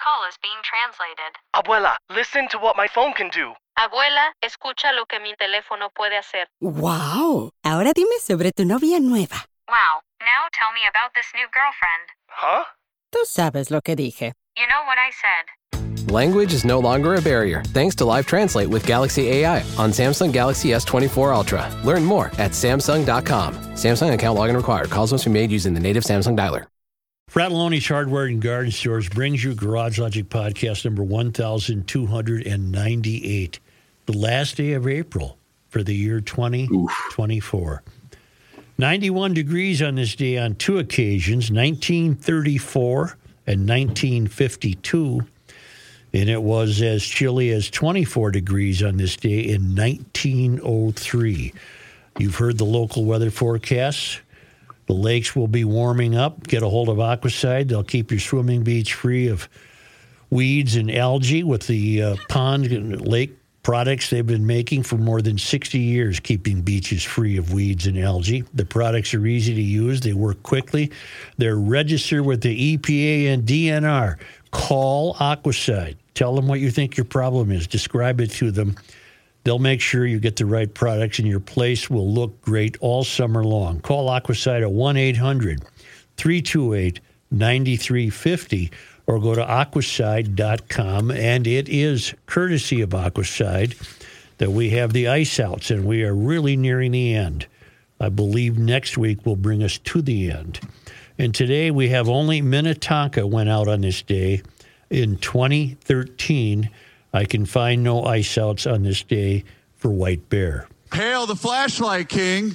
call is being translated. Abuela, listen to what my phone can do. Abuela, escucha lo que mi teléfono puede hacer. ¡Wow! Ahora dime sobre tu novia nueva. Wow, now tell me about this new girlfriend. Huh? Tú sabes lo que dije. You know what I said. Language is no longer a barrier thanks to Live Translate with Galaxy AI on Samsung Galaxy S24 Ultra. Learn more at Samsung.com. Samsung account login required. Calls must be made using the native Samsung dialer. Fratelloni's Hardware and Garden Stores brings you Garage Logic Podcast number 1298, the last day of April for the year 2024. 91 degrees on this day on two occasions, 1934 and 1952. And it was as chilly as 24 degrees on this day in 1903. You've heard the local weather forecasts. The lakes will be warming up. Get a hold of Aquacide. They'll keep your swimming beach free of weeds and algae with the pond and lake products they've been making for more than 60 years, keeping beaches free of weeds and algae. The products are easy to use. They work quickly. They're registered with the EPA and DNR. Call Aquacide. Tell them what you think your problem is. Describe it to them. They'll make sure you get the right products and your place will look great all summer long. Call Aquacide at 1-800-328-9350 or go to aquacide.com. And it is courtesy of Aquacide that we have the ice outs, and we are really nearing the end. I believe next week will bring us to the end. And today we have only Minnetonka went out on this day in 2013. I can find no ice outs on this day for White Bear. Hail the flashlight king.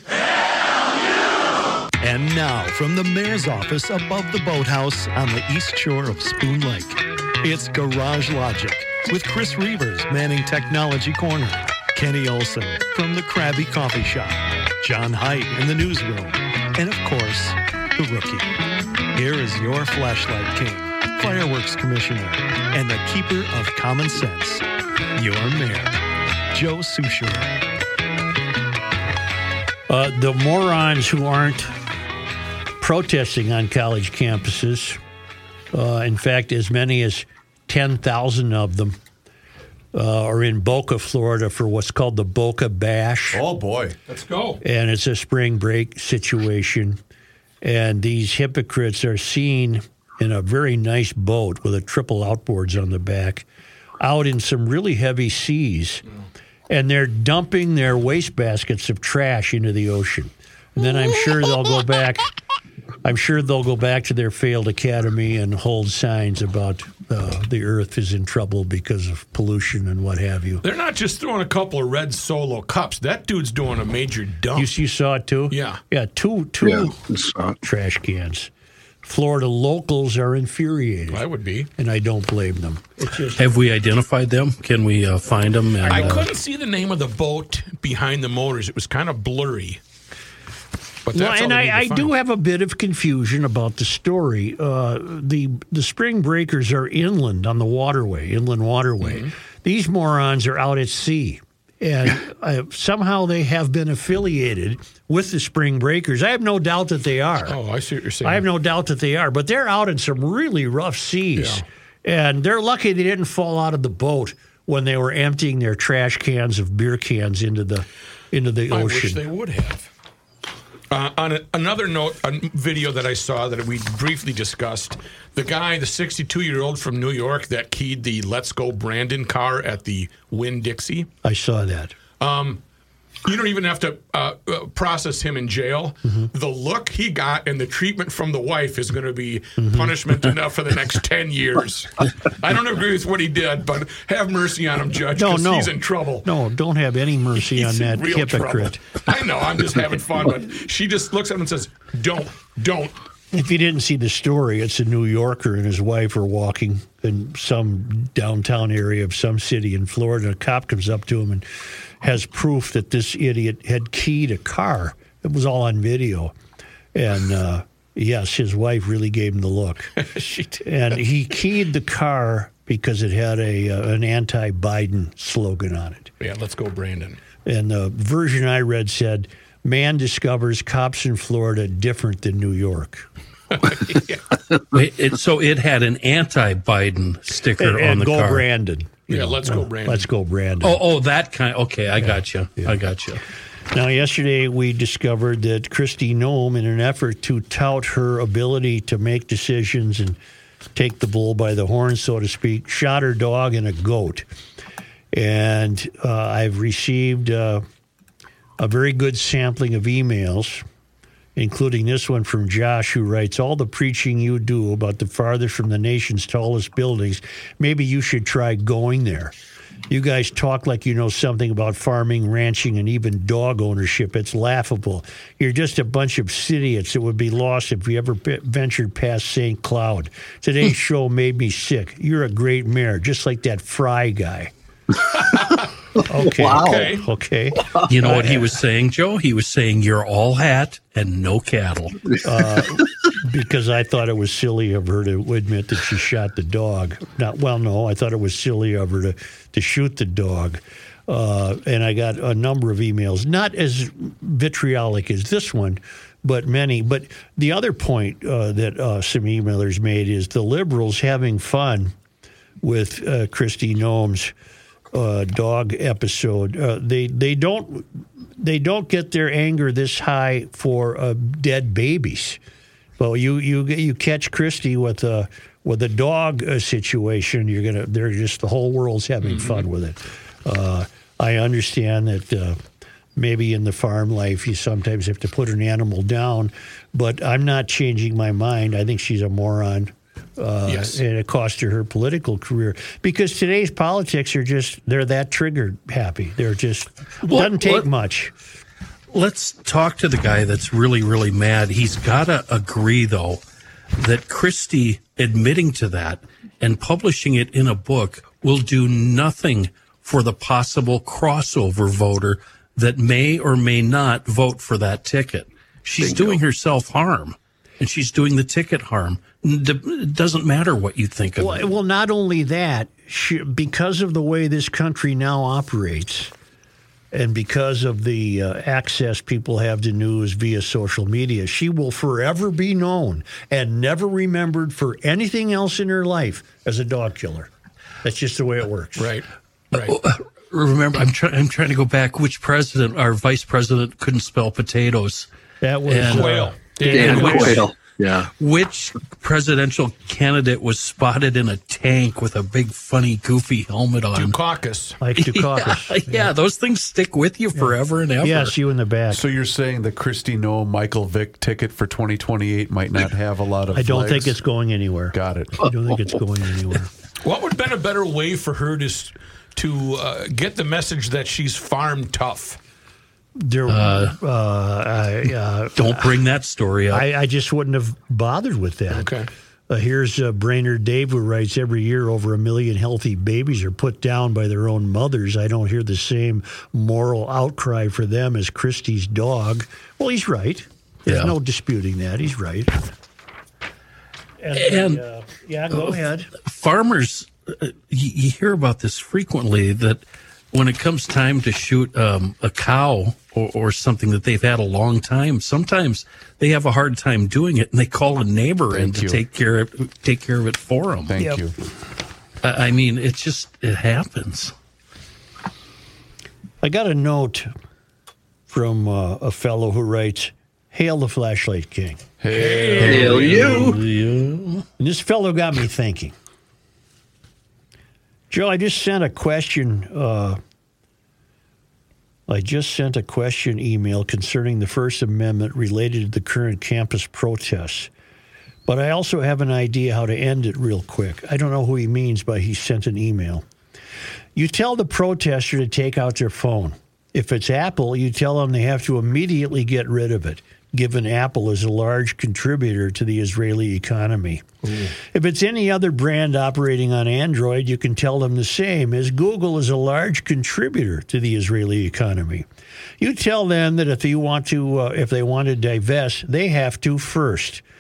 And now, from the mayor's office above the boathouse on the east shore of Spoon Lake, it's Garage Logic with Chris Reavers manning Technology Corner, Kenny Olson from the Krabby Coffee Shop, John Haidt in the newsroom, and of course, the rookie. Here is your flashlight king, fireworks commissioner, and the keeper of common sense, your mayor, Joe Souchere. The morons who aren't protesting on college campuses, in fact, as many as 10,000 of them are in Boca, Florida for what's called the Boca Bash. Oh, boy. Let's go. And it's a spring break situation. And these hypocrites are seen in a very nice boat with a triple outboards on the back out in some really heavy seas. And they're dumping their wastebaskets of trash into the ocean. And then I'm sure they'll go back to their failed academy and hold signs about the earth is in trouble because of pollution and what have you. They're not just throwing a couple of red Solo cups. That dude's doing a major dump. You saw it too? Yeah. Yeah, two trash cans. Florida locals are infuriated. I would be. And I don't blame them. Have we identified them? Can we find them? And, I couldn't see the name of the boat behind the motors. It was kind of blurry. But that's and I do have a bit of confusion about the story. The spring breakers are inland on the inland waterway. Mm-hmm. These morons are out at sea. And somehow they have been affiliated with the spring breakers. I have no doubt that they are. Oh, I see what you're saying. I have no doubt that they are. But they're out in some really rough seas. Yeah. And they're lucky they didn't fall out of the boat when they were emptying their trash cans of beer cans into the ocean. I wish they would have. On another note, a video that I saw that we briefly discussed, the 62-year-old from New York that keyed the Let's Go Brandon car at the Winn-Dixie. I saw that. You don't even have to process him in jail. Mm-hmm. The look he got and the treatment from the wife is going to be punishment enough for the next 10 years. I don't agree with what he did, but have mercy on him, Judge, because he's in trouble. No, don't have any mercy on that hypocrite. I know, I'm just having fun, but she just looks at him and says, don't. If you didn't see the story, it's a New Yorker and his wife are walking in some downtown area of some city in Florida. A cop comes up to him and has proof that this idiot had keyed a car. It was all on video. And, yes, his wife really gave him the look. She did. And he keyed the car because it had an anti-Biden slogan on it. Yeah, let's go, Brandon. And the version I read said, man discovers cops in Florida different than New York. So it had an anti-Biden sticker and on the go car. Brandon. Let's go, Brandon. Let's go, Brandon. Oh, that kind. Okay, I got you. I got you. Now, yesterday we discovered that Kristi Noem, in an effort to tout her ability to make decisions and take the bull by the horn, so to speak, shot her dog and a goat. And I've received a very good sampling of emails, including this one from Josh, who writes, all the preaching you do about the farthest from the nation's tallest buildings, maybe you should try going there. You guys talk like you know something about farming, ranching, and even dog ownership. It's laughable. You're just a bunch of idiots that would be lost if you ever ventured past St. Cloud. Today's show made me sick. You're a great mayor, just like that Fry guy. Okay. Wow. Okay. You know what he was saying, Joe? He was saying you're all hat and no cattle. Because I thought it was silly of her to admit that she shot the dog. No, I thought it was silly of her to shoot the dog. And I got a number of emails, not as vitriolic as this one, but many. But the other point that some emailers made is the liberals having fun with Kristi Noem's dog episode. They don't get their anger this high for dead babies. Well, you catch Kristi with a dog situation, the whole world's having fun with it. I understand that maybe in the farm life you sometimes have to put an animal down, but I'm not changing my mind. I think she's a moron. Yes. And it cost her political career, because today's politics are they're that trigger happy. They're just, doesn't take much. Let's talk to the guy that's really, really mad. He's got to agree, though, that Kristi admitting to that and publishing it in a book will do nothing for the possible crossover voter that may or may not vote for that ticket. She's doing herself harm, and she's doing the ticket harm. It doesn't matter what you think of it. Well, not only that, because of the way this country now operates, and because of the access people have to news via social media, she will forever be known and never remembered for anything else in her life as a dog killer. That's just the way it works. Right. Remember, I'm trying to go back. Which president, our vice president, couldn't spell potatoes? That was Quayle. Dan Quayle. Yeah. Which presidential candidate was spotted in a tank with a big, funny, goofy helmet on? Dukakis. like Dukakis. Yeah, those things stick with you forever and ever. Yes, you in the back. So you're saying the Kristi Noem Michael Vick ticket for 2028 might not have a lot of I don't legs? think it's going anywhere. Got it. I don't think it's going anywhere. What would have been a better way for her to get the message that she's farm tough? Don't bring that story up. I just wouldn't have bothered with that. Okay. Here's Brainerd Dave, who writes, every year over 1 million healthy babies are put down by their own mothers. I don't hear the same moral outcry for them as Kristi's dog. Well, he's right. There's no disputing that. He's right. And go ahead. Farmers, you hear about this frequently, that when it comes time to shoot a cow or something that they've had a long time, sometimes they have a hard time doing it, and they call a neighbor in to take care of it for them. Thank you. I mean, it happens. I got a note from a fellow who writes, "Hail the Flashlight King." Hail you. And this fellow got me thinking. Joe, I just sent a question email concerning the First Amendment related to the current campus protests. But I also have an idea how to end it real quick. I don't know who he means by he sent an email. You tell the protester to take out their phone. If it's Apple, you tell them they have to immediately get rid of it, given Apple is a large contributor to the Israeli economy. If it's any other brand operating on Android, you can tell them the same, as Google is a large contributor to the Israeli economy. You tell them that if they want to divest, they have to first.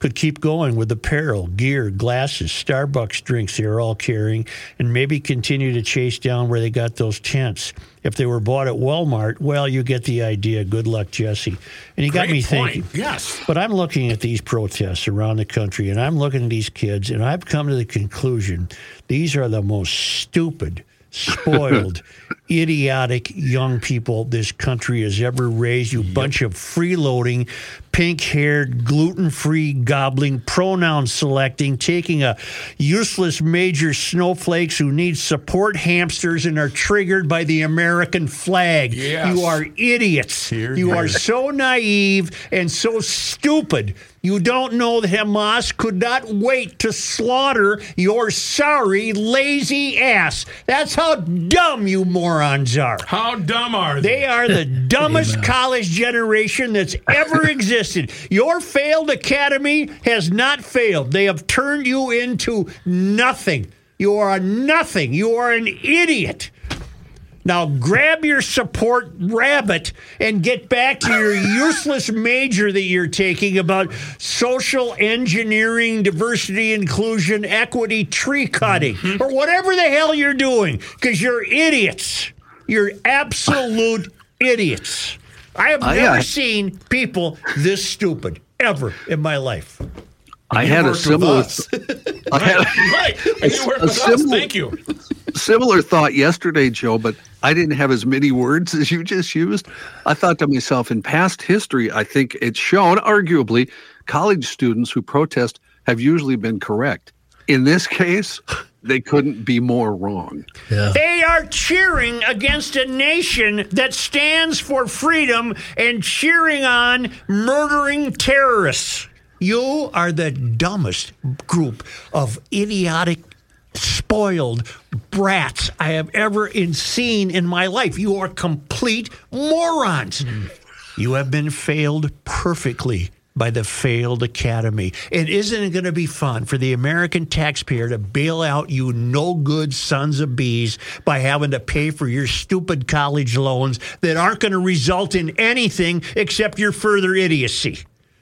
could keep going with apparel, gear, glasses, Starbucks drinks they are all carrying, and maybe continue to chase down where they got those tents. If they were bought at Walmart, well, you get the idea. Good luck, Jesse. And he got me thinking. Yes. But I'm looking at these protests around the country, and I'm looking at these kids, and I've come to the conclusion these are the most stupid, spoiled, idiotic young people this country has ever raised. You bunch of freeloading, pink-haired, gluten-free, gobbling, pronoun-selecting, taking a useless major snowflakes who need support hamsters and are triggered by the American flag. Yes. You are idiots. You are so naive and so stupid. You don't know that Hamas could not wait to slaughter your sorry, lazy ass. That's how dumb you morons are. How dumb are they? They are the dumbest college generation that's ever existed. Your failed academy has not failed. They have turned you into nothing. You are a nothing. You are an idiot. Now grab your support rabbit and get back to your useless major that you're taking about social engineering, diversity, inclusion, equity, tree cutting, or whatever the hell you're doing, because you're idiots. You're absolute idiots. I have never seen people this stupid ever in my life. I had a similar. Right. And you worked with us. Thank you. Similar thought yesterday, Joe, but I didn't have as many words as you just used. I thought to myself, in past history, I think it's shown, arguably, college students who protest have usually been correct. In this case, they couldn't be more wrong. Yeah. They are cheering against a nation that stands for freedom and cheering on murdering terrorists. You are the dumbest group of idiotic, spoiled brats I have ever seen in my life. You are complete morons. You have been failed perfectly by the failed academy. And isn't it going to be fun for the American taxpayer to bail out you no-good sons of bees by having to pay for your stupid college loans that aren't going to result in anything except your further idiocy?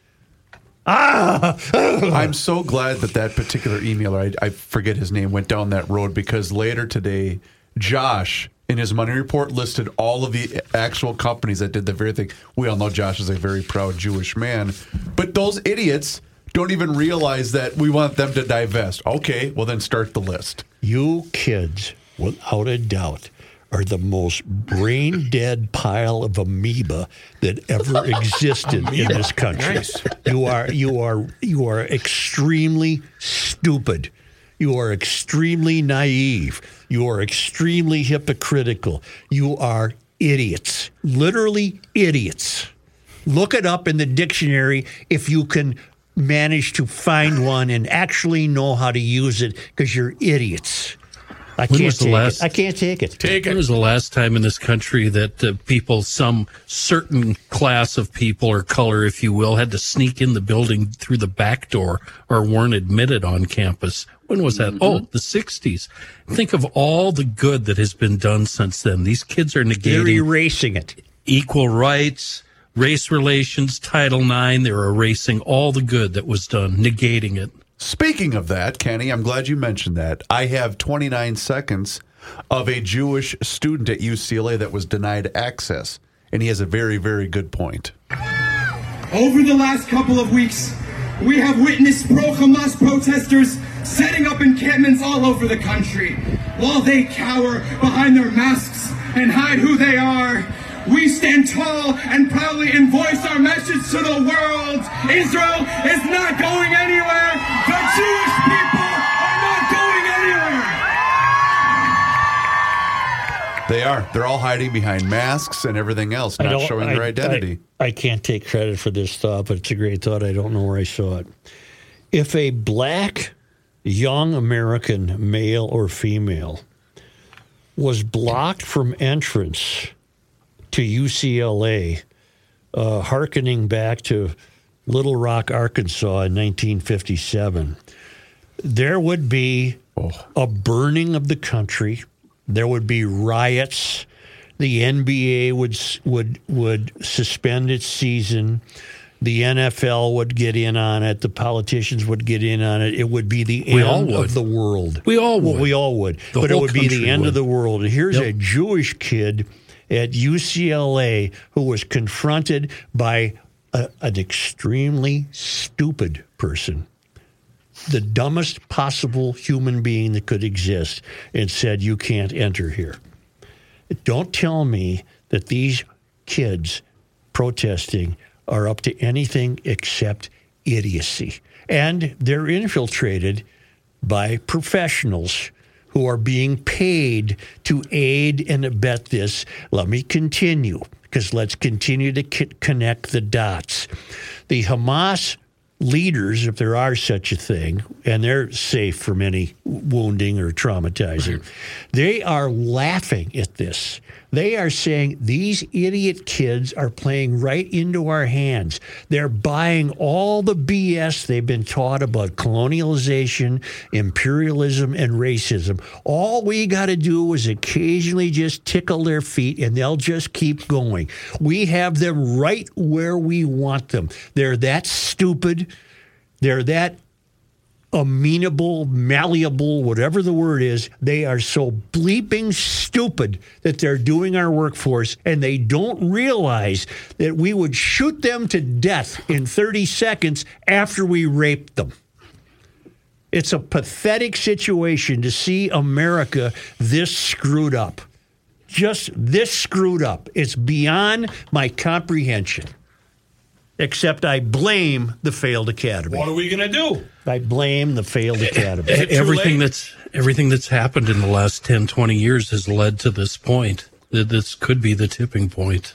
I'm so glad that particular emailer, I forget his name, went down that road, because later today, Josh, in his money report, listed all of the actual companies that did the very thing. We all know Josh is a very proud Jewish man, but those idiots don't even realize that we want them to divest. Okay, well then start the list. You kids, without a doubt, are the most brain-dead pile of amoeba that ever existed in this country. Nice. You are extremely stupid. You are extremely naive. You are extremely hypocritical. You are idiots. Literally idiots. Look it up in the dictionary if you can manage to find one and actually know how to use it, because you're idiots. I can't take it. When was the last time in this country that people, some certain class of people or color, if you will, had to sneak in the building through the back door or weren't admitted on campus? When was that? Oh, the 60s. Think of all the good that has been done since then. These kids are negating. They're erasing it. Equal rights, race relations, Title IX. They're erasing all the good that was done, negating it. Speaking of that, Kenny, I'm glad you mentioned that. I have 29 seconds of a Jewish student at UCLA that was denied access, and he has a very, very good point. Over the last couple of weeks, we have witnessed pro-Hamas protesters setting up encampments all over the country. While they cower behind their masks and hide who they are, we stand tall and proudly and voice our message to the world. Israel is not going anywhere. The Jewish people are not going anywhere. They are. They're all hiding behind masks and everything else, not showing their identity. I can't take credit for this thought, but it's a great thought. I don't know where I saw it. If a black young American, male or female, was blocked from entrance to UCLA, hearkening back to Little Rock, Arkansas in 1957, there would be a burning of the country. There would be riots. The NBA would suspend its season. The NFL would get in on it. The politicians would get in on it. It would be the end of the world. We all would. Well, we all would. But it would be the end of the world. And here's a Jewish kid at UCLA who was confronted by an extremely stupid person, the dumbest possible human being that could exist, and said, you can't enter here. Don't tell me that these kids protesting are up to anything except idiocy. And they're infiltrated by professionals who are being paid to aid and abet this. Let me continue, because let's continue to connect the dots. The Hamas leaders, if there are such a thing, and they're safe from any wounding or traumatizing, they are laughing at this. They are saying these idiot kids are playing right into our hands. They're buying all the BS they've been taught about colonialization, imperialism, and racism. All we got to do is occasionally just tickle their feet, and they'll just keep going. We have them right where we want them. They're that stupid. They're that amenable, malleable, whatever the word is. They are so bleeping stupid that they're doing our workforce, and they don't realize that we would shoot them to death in 30 seconds after we raped them. It's a pathetic situation to see America this screwed up. Just this screwed up. It's beyond my comprehension. Except I blame the failed academy. What are we going to do? I blame the failed academy. Everything that's happened in the last 10, 20 years has led to this point. This could be the tipping point.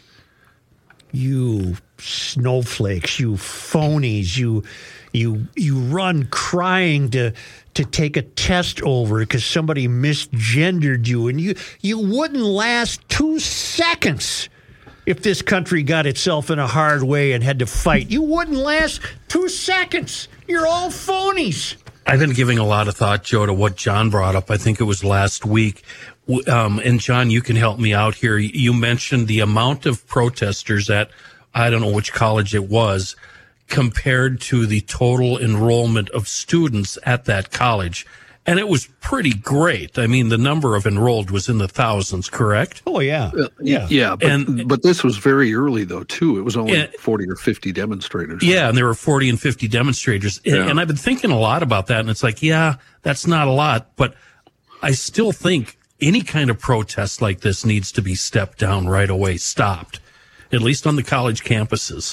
You snowflakes, you phonies, you run crying to take a test over because somebody misgendered you, and you wouldn't last 2 seconds. If this country got itself in a hard way and had to fight, you wouldn't last 2 seconds. You're all phonies. I've been giving a lot of thought, Joe, to what John brought up. I think it was last week. And John, you can help me out here. You mentioned the amount of protesters at, I don't know which college it was, compared to the total enrollment of students at that college. And it was pretty great. I mean, the number of enrolled was in the thousands, correct? Oh, yeah. Yeah, but this was very early, though, too. It was only 40 or 50 demonstrators. Yeah, and there were 40 and 50 demonstrators. And I've been thinking a lot about that, and it's like, yeah, that's not a lot. But I still think any kind of protest like this needs to be stepped down right away, stopped, at least on the college campuses.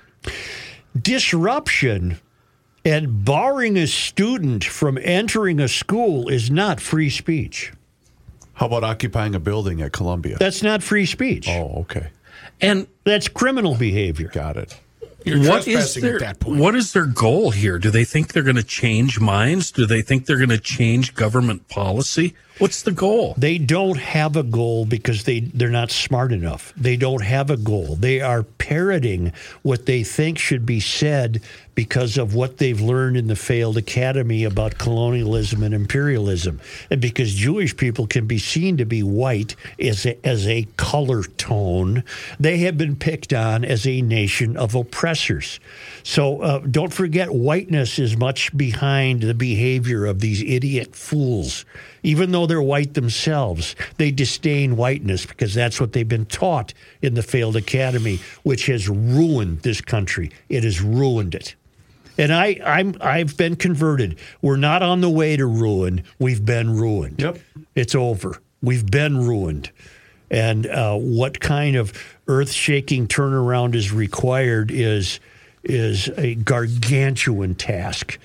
Disruption and barring a student from entering a school is not free speech. How about occupying a building at Columbia? That's not free speech. Oh, okay. And that's criminal behavior. Got it. You're trespassing at that point. What is their goal here? Do they think they're going to change minds? Do they think they're going to change government policy? What's the goal? They don't have a goal because they're not smart enough. They don't have a goal. They are parroting what they think should be said because of what they've learned in the failed academy about colonialism and imperialism. And because Jewish people can be seen to be white as a color tone, they have been picked on as a nation of oppressors. So don't forget, whiteness is much behind the behavior of these idiot fools. Even though they're white themselves, they disdain whiteness because that's what they've been taught in the failed academy, which has ruined this country. It has ruined it. And I've been converted. We're not on the way to ruin. We've been ruined. Yep. It's over. We've been ruined. And what kind of earth-shaking turnaround is required is a gargantuan task.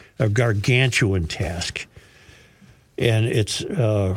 And it's, oh,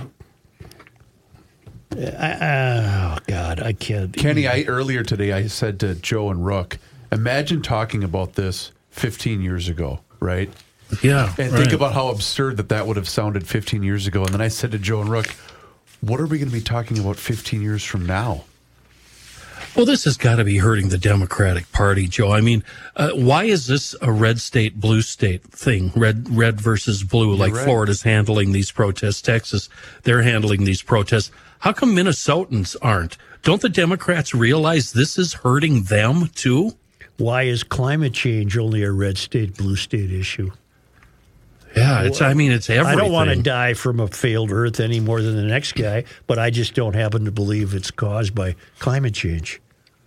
God, I can't. Kenny, earlier today I said to Joe and Rook, imagine talking about this 15 years ago, right? Yeah. And think about how absurd that would have sounded 15 years ago. And then I said to Joe and Rook, what are we going to be talking about 15 years from now? Well, this has got to be hurting the Democratic Party, Joe. I mean, why is this a red state, blue state thing? Red versus blue, like right. Florida's handling these protests, Texas, they're handling these protests. How come Minnesotans aren't? Don't the Democrats realize this is hurting them, too? Why is climate change only a red state, blue state issue? Yeah, it's everything. I don't want to die from a failed Earth any more than the next guy, but I just don't happen to believe it's caused by climate change.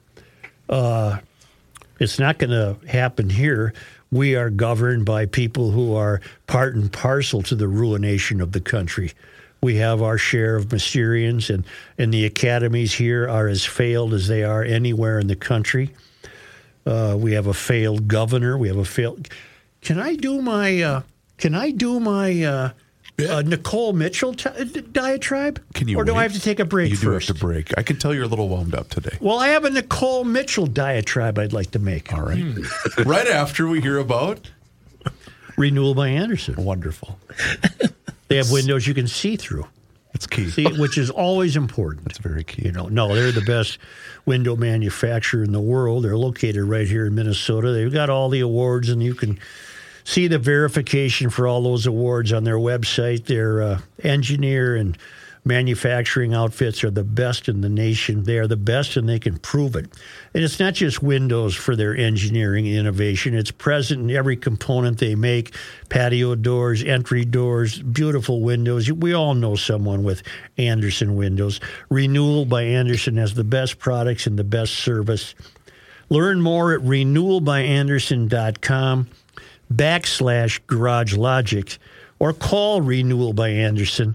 It's not going to happen here. We are governed by people who are part and parcel to the ruination of the country. We have our share of Mysterians, and the academies here are as failed as they are anywhere in the country. We have a failed governor. We have a failed. Can I do my Nicole Mitchell diatribe? Can you? Or do wait? I have to take a break You do first? have to break. I can tell you're a little warmed up today. Well, I have a Nicole Mitchell diatribe I'd like to make. All right. Right after we hear about Renewal by Andersen. Wonderful. They have windows you can see through. That's key. See, which is always important. That's very key. No, they're the best window manufacturer in the world. They're located right here in Minnesota. They've got all the awards, and you can see the verification for all those awards on their website. Their engineer and manufacturing outfits are the best in the nation. They are the best, and they can prove it. And it's not just windows for their engineering innovation. It's present in every component they make: patio doors, entry doors, beautiful windows. We all know someone with Andersen Windows. Renewal by Andersen has the best products and the best service. Learn more at renewalbyandersen.com/Garage Logic or call Renewal by Andersen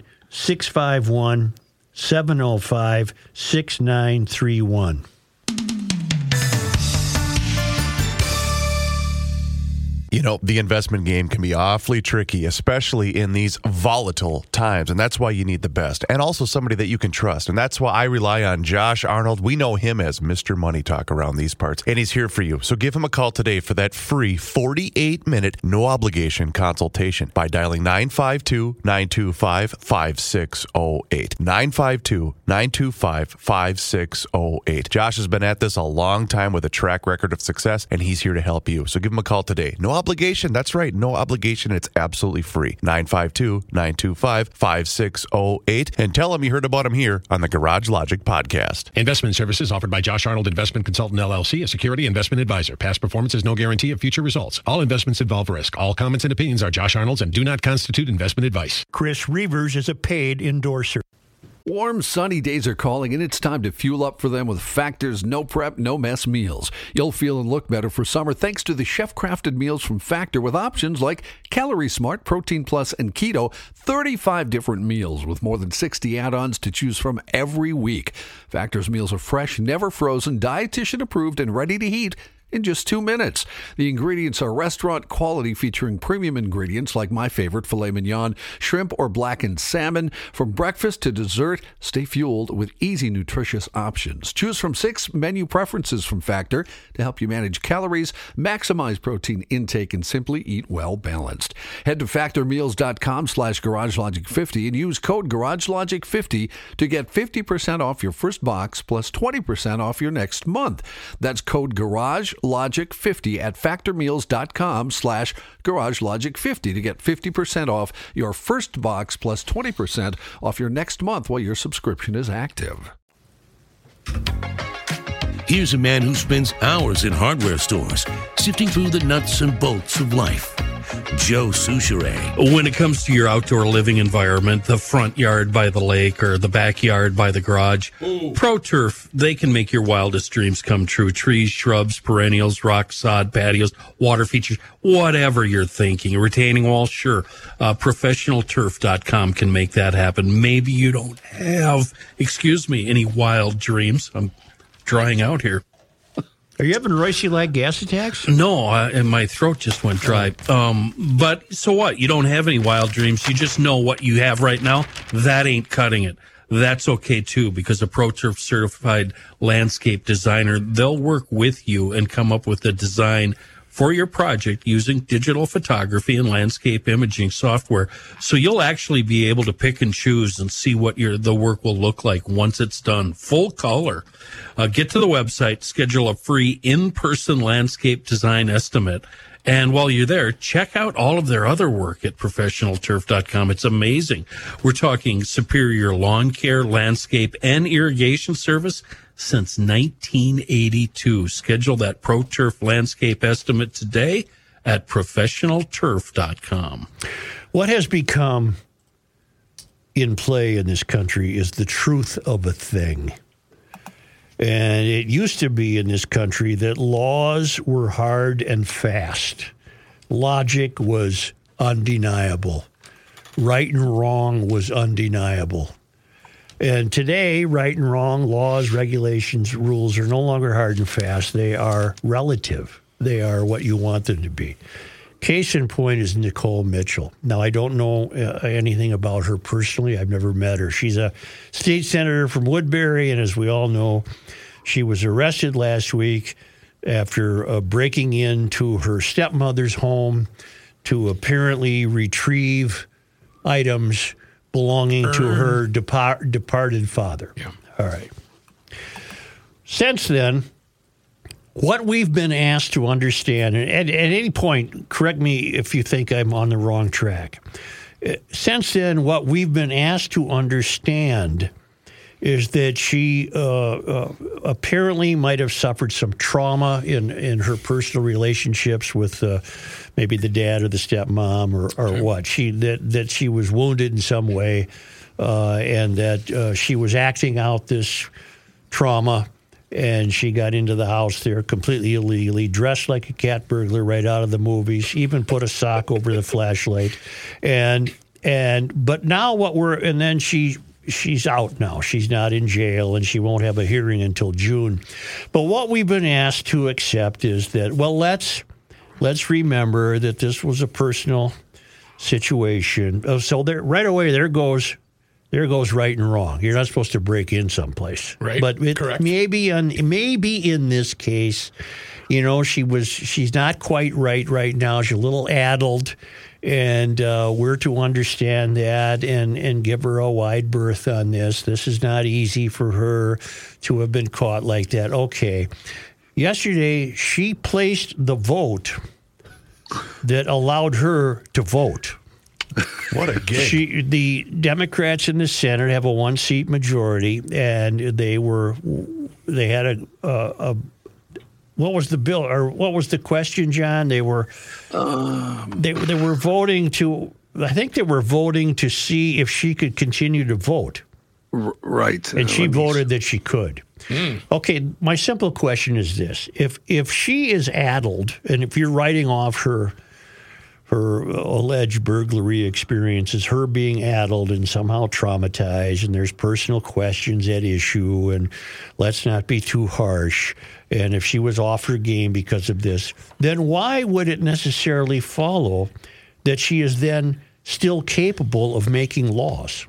651-705-6931. You know, the investment game can be awfully tricky, especially in these volatile times. And that's why you need the best. And also somebody that you can trust. And that's why I rely on Josh Arnold. We know him as Mr. Money Talk around these parts. And he's here for you. So give him a call today for that free 48-minute, no-obligation consultation by dialing 952-925-5608. 952-925-5608. Josh has been at this a long time with a track record of success, and he's here to help you. So give him a call today. No obligation. That's right. No obligation. It's absolutely free. 952-925-5608. And tell him you heard about him here on the Garage Logic podcast. Investment services offered by Josh Arnold Investment Consultant LLC, a security investment advisor. Past performance is no guarantee of future results. All investments involve risk. All comments and opinions are Josh Arnold's and do not constitute investment advice. Chris Reavers is a paid endorser. Warm, sunny days are calling, and it's time to fuel up for them with Factor's no prep, no mess meals. You'll feel and look better for summer thanks to the chef-crafted meals from Factor with options like Calorie Smart, Protein Plus, and Keto. 35 different meals with more than 60 add-ons to choose from every week. Factor's meals are fresh, never frozen, dietitian approved, and ready to heat in just 2 minutes. The ingredients are restaurant quality, featuring premium ingredients like my favorite, filet mignon, shrimp, or blackened salmon. From breakfast to dessert, stay fueled with easy, nutritious options. Choose from 6 menu preferences from Factor to help you manage calories, maximize protein intake, and simply eat well balanced. Head to factormeals.com/GarageLogic50 and use code GarageLogic50 to get 50% off your first box plus 20% off your next month. That's code GarageLogic50 at factormeals.com/GarageLogic50 to get 50% off your first box plus 20% off your next month while your subscription is active. Here's a man who spends hours in hardware stores, sifting through the nuts and bolts of life. Joe Souchere. When it comes to your outdoor living environment, the front yard by the lake or the backyard by the garage, ProTurf, they can make your wildest dreams come true. Trees, shrubs, perennials, rock sod, patios, water features, whatever you're thinking. A retaining wall, sure. ProfessionalTurf.com can make that happen. Maybe you don't have, any wild dreams. I'm drying out here. Are you having Royce-like gas attacks? No, and my throat just went dry. But so what? You don't have any wild dreams. You just know what you have right now. That ain't cutting it. That's okay, too, because a ProTurf certified landscape designer, they'll work with you and come up with a design for your project using digital photography and landscape imaging software. So you'll actually be able to pick and choose and see what the work will look like once it's done. Full color. Get to the website, schedule a free in-person landscape design estimate. And while you're there, check out all of their other work at ProfessionalTurf.com. It's amazing. We're talking superior lawn care, landscape, and irrigation service. since 1982. Schedule that ProTurf landscape estimate today at professionalturf.com. What has become in play in this country is the truth of a thing. And it used to be in this country that laws were hard and fast. Logic was undeniable. Right and wrong was undeniable. And today, right and wrong, laws, regulations, rules are no longer hard and fast. They are relative. They are what you want them to be. Case in point is Nicole Mitchell. Now, I don't know anything about her personally. I've never met her. She's a state senator from Woodbury, and as we all know, she was arrested last week after breaking into her stepmother's home to apparently retrieve items belonging to her departed father. Yeah. All right. Since then, what we've been asked to understand, and at any point, correct me if you think I'm on the wrong track. Since then, what we've been asked to understand is that she apparently might have suffered some trauma in her personal relationships with maybe the dad or the stepmom or what. That she was wounded in some way, and that she was acting out this trauma. And she got into the house there completely illegally, dressed like a cat burglar right out of the movies, even put a sock over the flashlight. But now then she's out now. She's not in jail, and she won't have a hearing until June. But what we've been asked to accept is that, well, let's remember that this was a personal situation. So right away, there goes right and wrong. You're not supposed to break in someplace. Right. But Correct. maybe in this case, she's not quite right now. She's a little addled, and we're to understand that and give her a wide berth on this. This is not easy for her to have been caught like that. Okay. Yesterday, she placed the vote that allowed her to vote. What a gig. The Democrats in the Senate have a one-seat majority, and they had a what was the bill, or what was the question, John? They were voting to, I think they were voting to see if she could continue to vote. Right. And she voted that she could. Okay, my simple question is this. If she is addled, and if you're writing off her alleged burglary experiences, her being addled and somehow traumatized, and there's personal questions at issue, and let's not be too harsh, and if she was off her game because of this, then why would it necessarily follow that she is then still capable of making laws?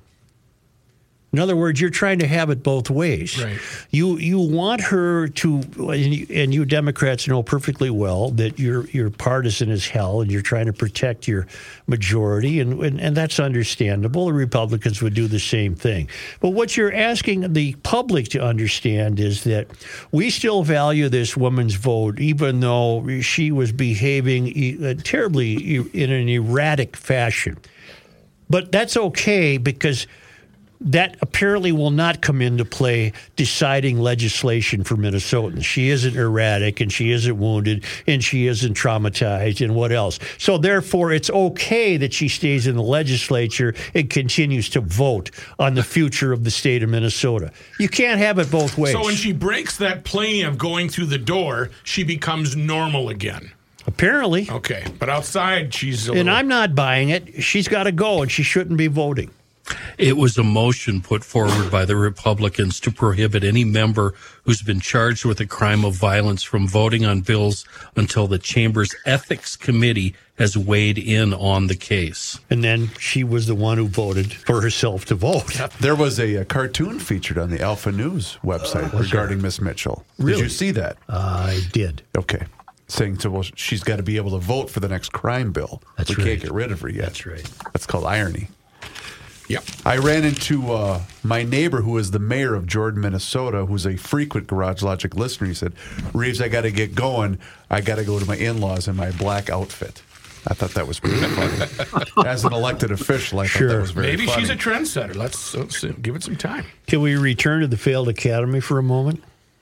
In other words, you're trying to have it both ways. Right. You want her to, and you Democrats know perfectly well that you're partisan as hell, and you're trying to protect your majority, and that's understandable. The Republicans would do the same thing. But what you're asking the public to understand is that we still value this woman's vote, even though she was behaving terribly in an erratic fashion. But that's okay, because that apparently will not come into play deciding legislation for Minnesotans. She isn't erratic, and she isn't wounded, and she isn't traumatized, and what else? So therefore, it's okay that she stays in the legislature and continues to vote on the future of the state of Minnesota. You can't have it both ways. So when she breaks that plane of going through the door, she becomes normal again. Apparently. Okay, but outside, she's And I'm not buying it. She's got to go, and she shouldn't be voting. It was a motion put forward by the Republicans to prohibit any member who's been charged with a crime of violence from voting on bills until the Chamber's Ethics Committee has weighed in on the case. And then she was the one who voted for herself to vote. There was a cartoon featured on the Alpha News website regarding Miss Mitchell. Really? Did you see that? I did. Okay. Saying, she's got to be able to vote for the next crime bill. That's we right. can't get rid of her yet. That's right. That's called irony. Yep. I ran into my neighbor, who is the mayor of Jordan, Minnesota, who's a frequent Garage Logic listener. He said, Reeves, I got to get going. I got to go to my in-laws in my black outfit. I thought that was pretty funny. As an elected official, I thought that was very Maybe funny. she's a trendsetter. Let's give it some time. Can we return to the failed academy for a moment?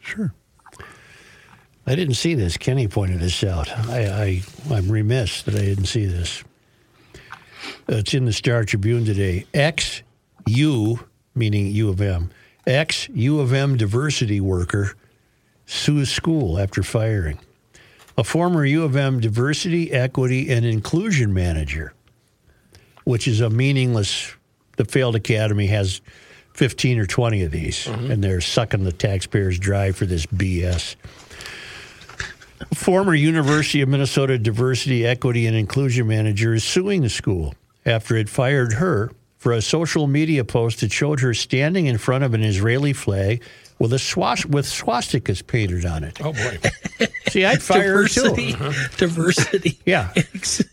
Sure. I didn't see this. Kenny pointed this out. I'm remiss that I didn't see this. It's in the Star Tribune today. Ex-U, meaning U of M, ex-U of M diversity worker sues school after firing. A former U of M diversity, equity, and inclusion manager, which is a meaningless, the failed academy has 15 or 20 of these, and they're sucking the taxpayers dry for this BS. Former University of Minnesota diversity, equity, and inclusion manager is suing the school after it fired her for a social media post that showed her standing in front of an Israeli flag with with swastikas painted on it. Oh, boy. See, I'd fire her, too. Diversity. Yeah. It's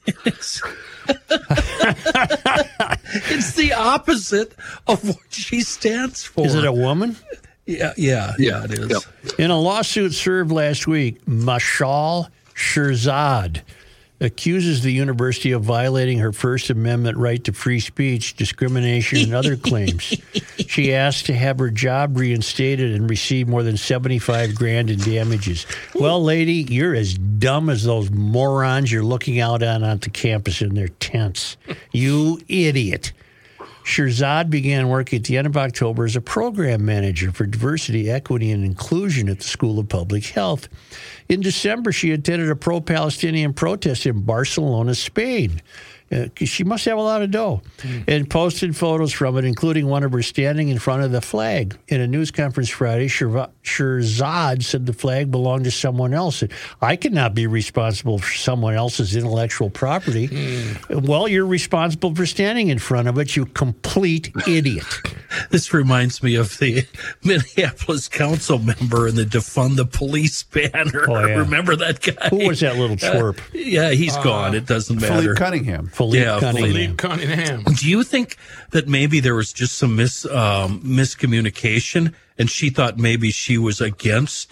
the opposite of what she stands for. Is it a woman? Yeah, it is. Yep. In a lawsuit served last week, Mashal Shirzad accuses the university of violating her First Amendment right to free speech, discrimination, and other claims. She asked to have her job reinstated and receive more than $75,000 in damages. Well, lady, you're as dumb as those morons you're looking out on the campus in their tents. You idiot. Shirzad began work at the end of October as a program manager for diversity, equity, and inclusion at the School of Public Health. In December, she attended a pro-Palestinian protest in Barcelona, Spain. She must have a lot of dough, and posted photos from it, including one of her standing in front of the flag. In a news conference Friday, Shirzad said the flag belonged to someone else. I cannot be responsible for someone else's intellectual property. Well, you're responsible for standing in front of it, you complete idiot. This reminds me of the Minneapolis council member in the Defund the Police banner. Oh, yeah. Remember that guy? Who was that little twerp? Yeah, he's gone. It doesn't matter. Philippe Cunningham. Philippe Cunningham. Do you think that maybe there was just some miscommunication, and she thought maybe she was against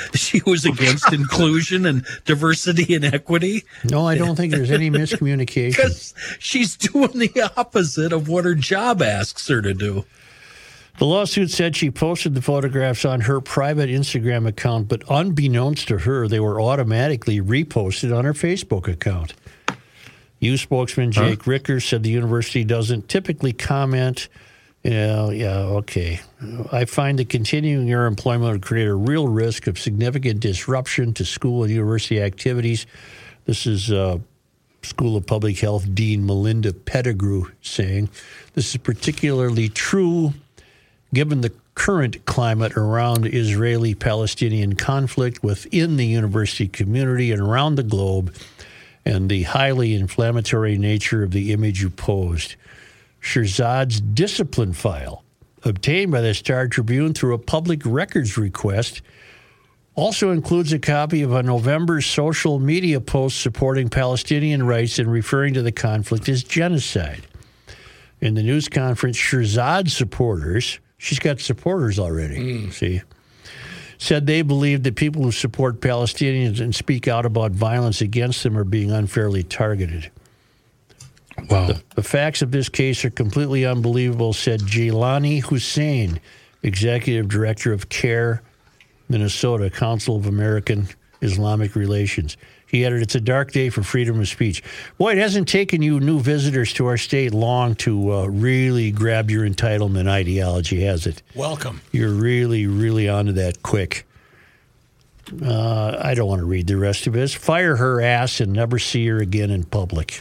inclusion and diversity and equity? No, I don't think there's any miscommunication. Because she's doing the opposite of what her job asks her to do. The lawsuit said she posted the photographs on her private Instagram account, but unbeknownst to her, they were automatically reposted on her Facebook account. U spokesman Jake Ricker said the university doesn't typically comment. Okay. I find that continuing your employment would create a real risk of significant disruption to school and university activities. This is School of Public Health Dean Melinda Pettigrew saying. This is particularly true given the current climate around Israeli-Palestinian conflict within the university community and around the globe, and the highly inflammatory nature of the image you posed. Shirzad's discipline file, obtained by the Star Tribune through a public records request, also includes a copy of a November social media post supporting Palestinian rights and referring to the conflict as genocide. In the news conference, Shirzad supporters, she's got supporters already, said they believe that people who support Palestinians and speak out about violence against them are being unfairly targeted. Wow. The facts of this case are completely unbelievable, said Jailani Hussein, executive director of CARE, Minnesota, Council of American Islamic Relations. He added, it's a dark day for freedom of speech. Boy, it hasn't taken you new visitors to our state long to really grab your entitlement ideology, has it? Welcome. You're really, really onto that quick. I don't want to read the rest of this. Fire her ass and never see her again in public.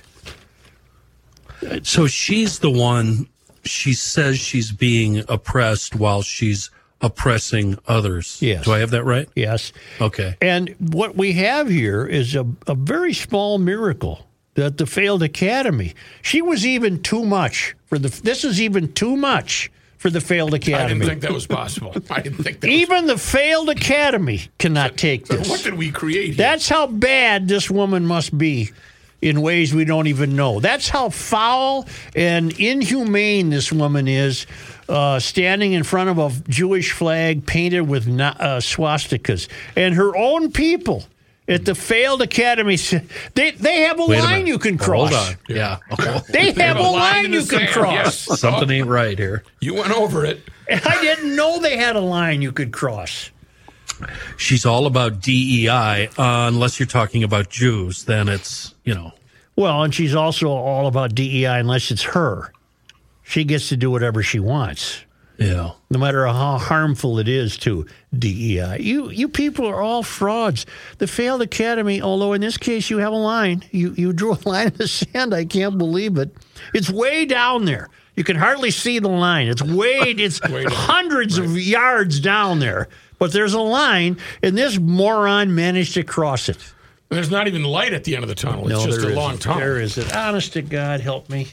So she's the one, she says she's being oppressed while she's oppressing others. Yes. Do I have that right? Yes. Okay. And what we have here is a very small miracle that the failed academy, she was even too much for this is even too much for the failed academy. I didn't think that was possible. I didn't think that even the failed academy cannot take this. What did we create here? That's how bad this woman must be in ways we don't even know. That's how foul and inhumane this woman is, standing in front of a Jewish flag painted with swastikas. And her own people at the failed academy, they have a line you can cross. Hold on. Yeah. They have a line you can cross. Yes. Something ain't right here. You went over it. I didn't know they had a line you could cross. She's all about DEI, unless you're talking about Jews. Then it's, Well, and she's also all about DEI unless it's her. She gets to do whatever she wants. Yeah. No matter how harmful it is to DEI. You people are all frauds. The failed academy, although in this case you have a line. You drew a line in the sand. I can't believe it. It's way down there. You can hardly see the line. It's hundreds of yards down there. But there's a line, and this moron managed to cross it. There's not even light at the end of the tunnel. It's just a long tunnel. There isn't. Honest to God, help me.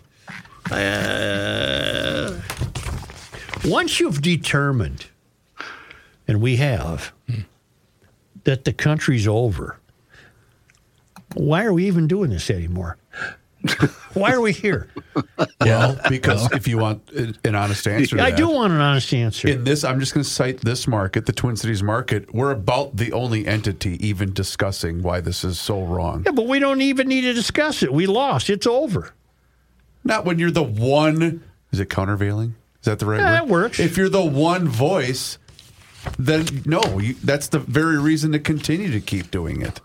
Once you've determined, and we have, that the country's over, why are we even doing this anymore? Why are we here? Well, because if you want an honest answer to I that, do want an honest answer. In this, I'm just going to cite this market, the Twin Cities market. We're about the only entity even discussing why this is so wrong. Yeah, but we don't even need to discuss it. We lost. It's over. Not when you're the one. Is it countervailing? Is that the right word? That works. If you're the one voice, then no, that's the very reason to continue to keep doing it.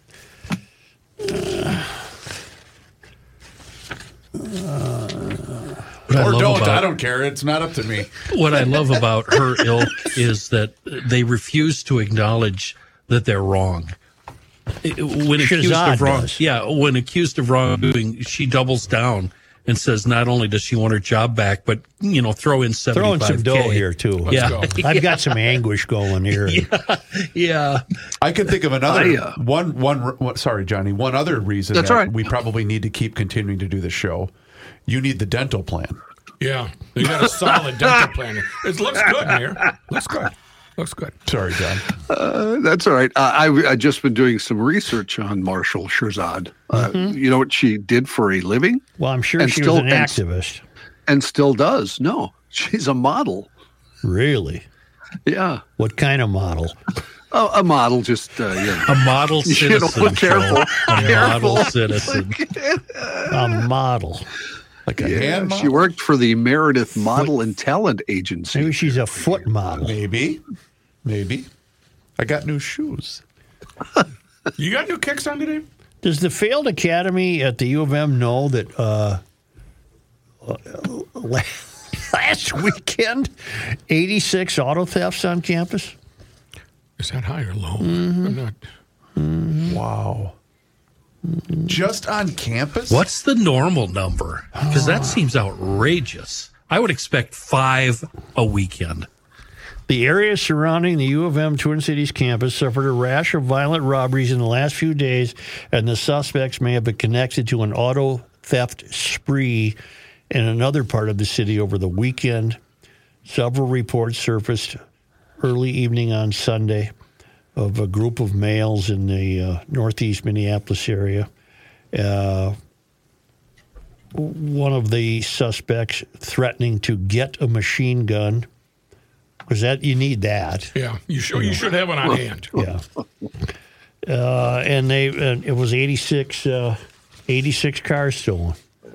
Or don't. I don't care. It's not up to me. What I love about her ilk is that they refuse to acknowledge that they're wrong. When accused of wrong, when accused of wrongdoing, she doubles down and says not only does she want her job back, but throw in $75K. Throw in some dough here too. Let's go. I've got some anguish going here. Yeah. I can think of another one. Sorry, Johnny. One other reason that we probably need to keep continuing to do the show. You need the dental plan. Yeah, you got a solid dental plan. It looks good here. Looks good. Looks good. Sorry, John. That's all right. I've just been doing some research on Marshall Sherzad. You know what she did for a living? Well, I'm sure she was an activist. And still does. No, she's a model. Really? Yeah. What kind of model? A model, just, a model citizen. Careful. Model citizen. A model. Like a hand model? She worked for the Meredith Model and Talent Agency. Maybe she's a foot model. Maybe. I got new shoes. You got new kicks on today? Does the failed academy at the U of M know that last weekend, 86 auto thefts on campus? Is that high or low? Mm-hmm. I'm not. Wow. Just on campus? What's the normal number? Because that seems outrageous. I would expect 5 a weekend. The area surrounding the U of M Twin Cities campus suffered a rash of violent robberies in the last few days, and the suspects may have been connected to an auto theft spree in another part of the city over the weekend. Several reports surfaced early evening on Sunday of a group of males in the northeast Minneapolis area. One of the suspects threatening to get a machine gun, because you need that. Yeah, you should have one on hand. Yeah. And it was 86 cars stolen.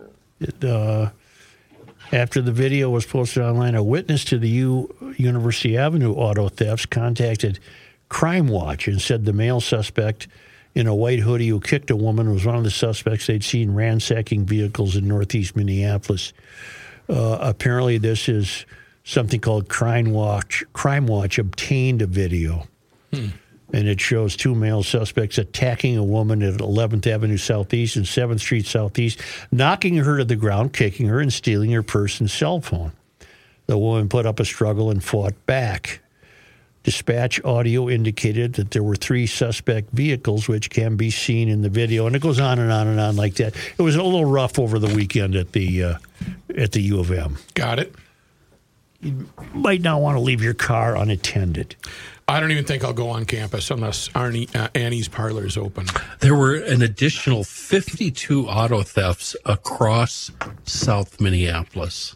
After the video was posted online, a witness to the University Avenue auto thefts contacted Crime Watch and said the male suspect in a white hoodie who kicked a woman was one of the suspects they'd seen ransacking vehicles in northeast Minneapolis. Apparently, this is something called Crime Watch. Crime Watch obtained a video, and it shows 2 male suspects attacking a woman at 11th Avenue Southeast and 7th Street Southeast, knocking her to the ground, kicking her, and stealing her purse and cell phone. The woman put up a struggle and fought back. Dispatch audio indicated that there were 3 suspect vehicles, which can be seen in the video, and it goes on and on and on like that. It was a little rough over the weekend at the U of M. Got it. You might not want to leave your car unattended. I don't even think I'll go on campus unless Annie's Parlor is open. There were an additional 52 auto thefts across South Minneapolis.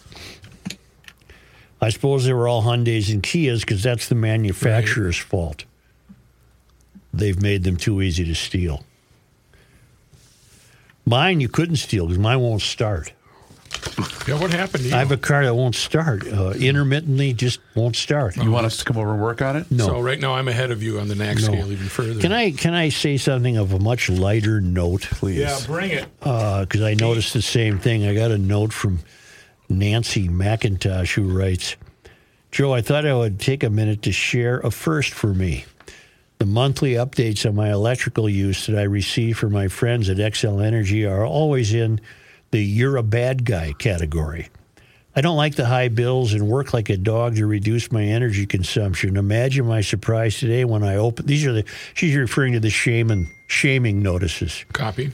I suppose they were all Hyundais and Kias because that's the manufacturer's fault. They've made them too easy to steal. Mine you couldn't steal because mine won't start. Yeah, what happened to you? I have a car that won't start. Intermittently, just won't start. You want us to come over and work on it? No. So right now I'm ahead of you on the NAC scale even further. Can I say something of a much lighter note, please? Yeah, bring it. Because I noticed the same thing. I got a note from Nancy McIntosh who writes, Joe, I thought I would take a minute to share a first for me. The monthly updates on my electrical use that I receive from my friends at XL Energy are always in the "you're a bad guy" category. I don't like the high bills and work like a dog to reduce my energy consumption. Imagine my surprise today when I opened. She's referring to the shaming notices. Copy.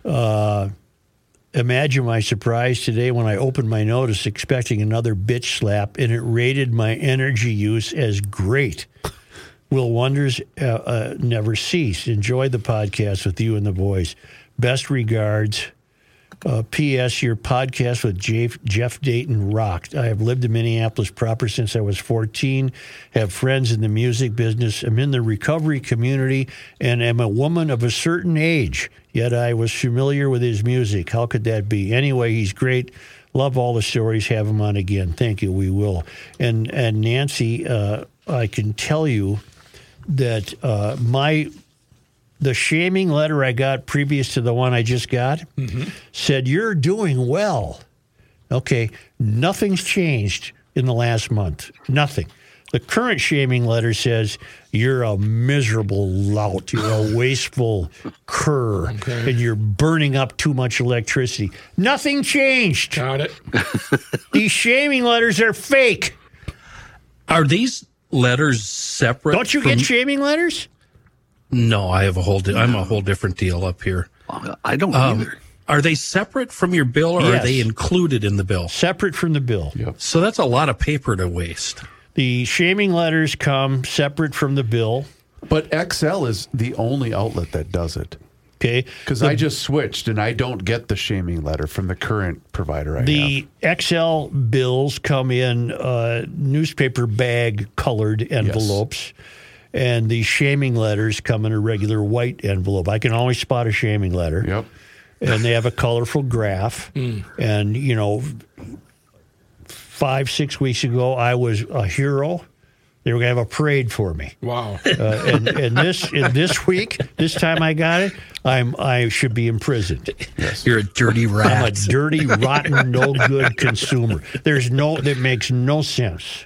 Imagine my surprise today when I opened my notice expecting another bitch slap, and it rated my energy use as great. Will wonders never cease? Enjoy the podcast with you and the boys. Best regards. P.S. Your podcast with Jeff Dayton rocked. I have lived in Minneapolis proper since I was 14, have friends in the music business, am in the recovery community, and am a woman of a certain age. Yet I was familiar with his music. How could that be? Anyway, he's great. Love all the stories. Have him on again. Thank you. We will. And Nancy, I can tell you that the shaming letter I got previous to the one I just got said, you're doing well. Okay, nothing's changed in the last month. Nothing. The current shaming letter says, you're a miserable lout. You're a wasteful cur. Okay. And you're burning up too much electricity. Nothing changed. Got it. These shaming letters are fake. Are these letters separate? Don't you get shaming letters? No, I have I'm a whole different deal up here. I don't either. Are they separate from your bill, or Yes. are they included in the bill? Separate from the bill. Yep. So that's a lot of paper to waste. The shaming letters come separate from the bill. But XL is the only outlet that does it. Okay. Because I just switched, and I don't get the shaming letter from the current provider I have. The XL bills come in newspaper bag colored envelopes. Yes. And the shaming letters come in a regular white envelope. I can always spot a shaming letter. Yep. And they have a colorful graph. And, 5-6 weeks ago, I was a hero. They were going to have a parade for me. Wow. And this week, this time I got it, I should be imprisoned. Yes. You're a dirty rat. I'm a dirty, rotten, no good consumer. That makes no sense.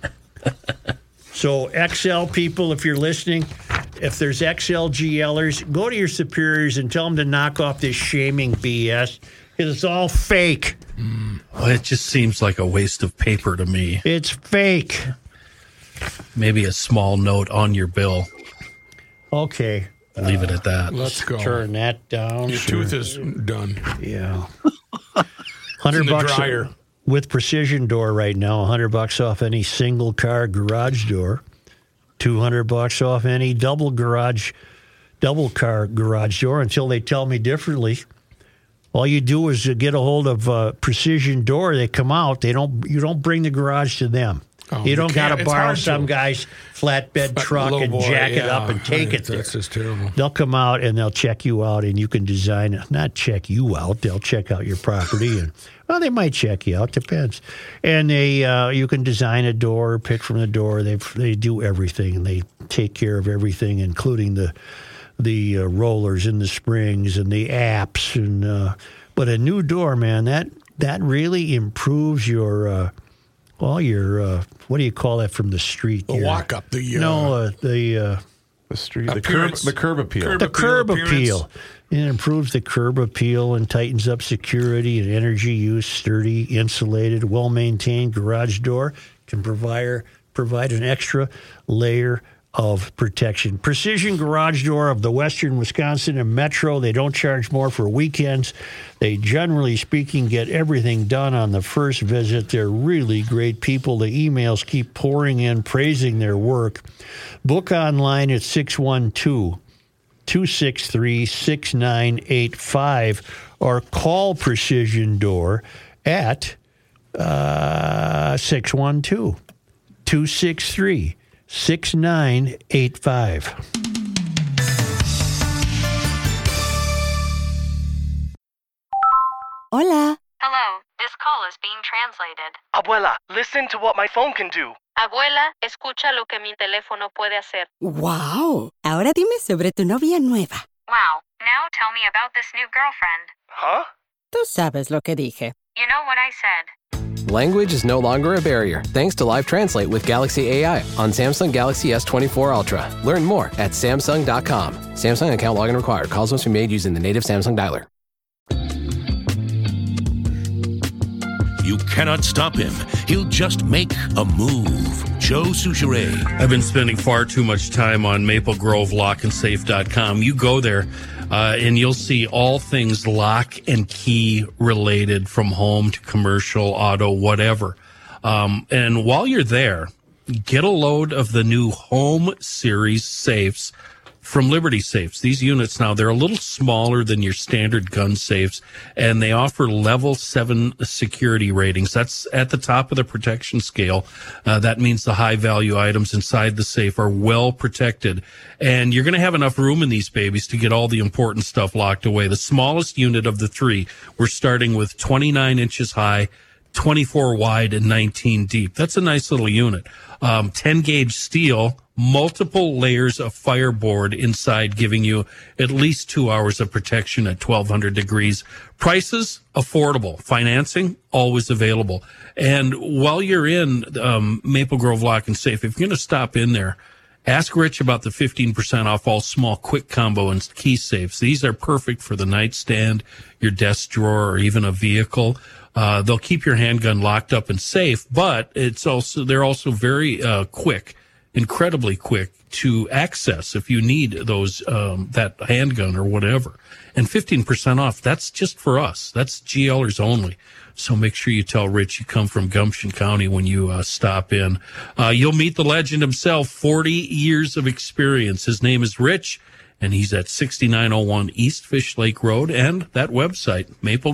So XL people, if you're listening, if there's XL GLers, go to your superiors and tell them to knock off this shaming BS. It's all fake. Well, it just seems like a waste of paper to me. It's fake. Maybe a small note on your bill. Okay. Leave it at that. Let's go. Turn that down. Your tooth is done. Yeah. $100 dryer. With Precision Door right now, $100 off any single car garage door, $200 off any double car garage door until they tell me differently. All you do is get a hold of Precision Door. They come out. You don't bring the garage to them. Oh, you don't got to it's borrow hard some to. guy's flatbed truck and jack it up and take it there. That's just terrible. They'll come out and they'll check you out, and you can design, not check you out, they'll check out your property. And well, they might check you out, depends. And you can design a door, pick from the door. They do everything, and they take care of everything, including the rollers and the springs and the apps. And but a new door, man, that really improves your what do you call that from the street? The walk up, the street, appearance. the curb appeal. The curb appeal. It improves the curb appeal and tightens up security and energy use. Sturdy, insulated, well-maintained garage door can provide an extra layer of protection. Precision Garage Door of the Western Wisconsin and Metro. They don't charge more for weekends. They, generally speaking, get everything done on the first visit. They're really great people. The emails keep pouring in, praising their work. Book online at 612-263-6985 or call Precision Door at 612-263-6985. Hola. Hello, This call is being translated. Abuela, listen to what my phone can do. Abuela, escucha lo que mi teléfono puede hacer. ¡Wow! Ahora dime sobre tu novia nueva. Wow. Now tell me about this new girlfriend. Huh? Tú sabes lo que dije. You know what I said. Language is no longer a barrier thanks to Live Translate with Galaxy AI on Samsung Galaxy S24 Ultra. Learn more at Samsung.com. Samsung account login required. Calls must be made using the native Samsung dialer. You cannot stop him. He'll just make a move. Joe Souchere. I've been spending far too much time on MapleGroveLockandSafe.com. You go there and you'll see all things lock and key related, from home to commercial, auto, whatever. And while you're there, get a load of the new Home Series safes from Liberty Safes. These units now, they're a little smaller than your standard gun safes, and they offer level 7 security ratings. That's at the top of the protection scale. That means the high value items inside the safe are well protected, and you're going to have enough room in these babies to get all the important stuff locked away. The smallest unit of the three, we're starting with 29 inches high, 24 wide, and 19 deep. That's a nice little unit. 10 gauge steel, multiple layers of fireboard inside, giving you at least 2 hours of protection at 1200 degrees. Prices, affordable. Financing, always available. And while you're in Maple Grove Lock and Safe, if you're going to stop in there, ask Rich about the 15% off all small quick combo and key safes. These are perfect for the nightstand, your desk drawer, or even a vehicle. They'll keep your handgun locked up and safe, but they're also very quick, incredibly quick to access if you need those that handgun or whatever. And 15% off, that's just for us. That's GLers only. So make sure you tell Rich you come from Gumption County when you stop in. You'll meet the legend himself, 40 years of experience. His name is Rich, and he's at 6901 East Fish Lake Road, and that website,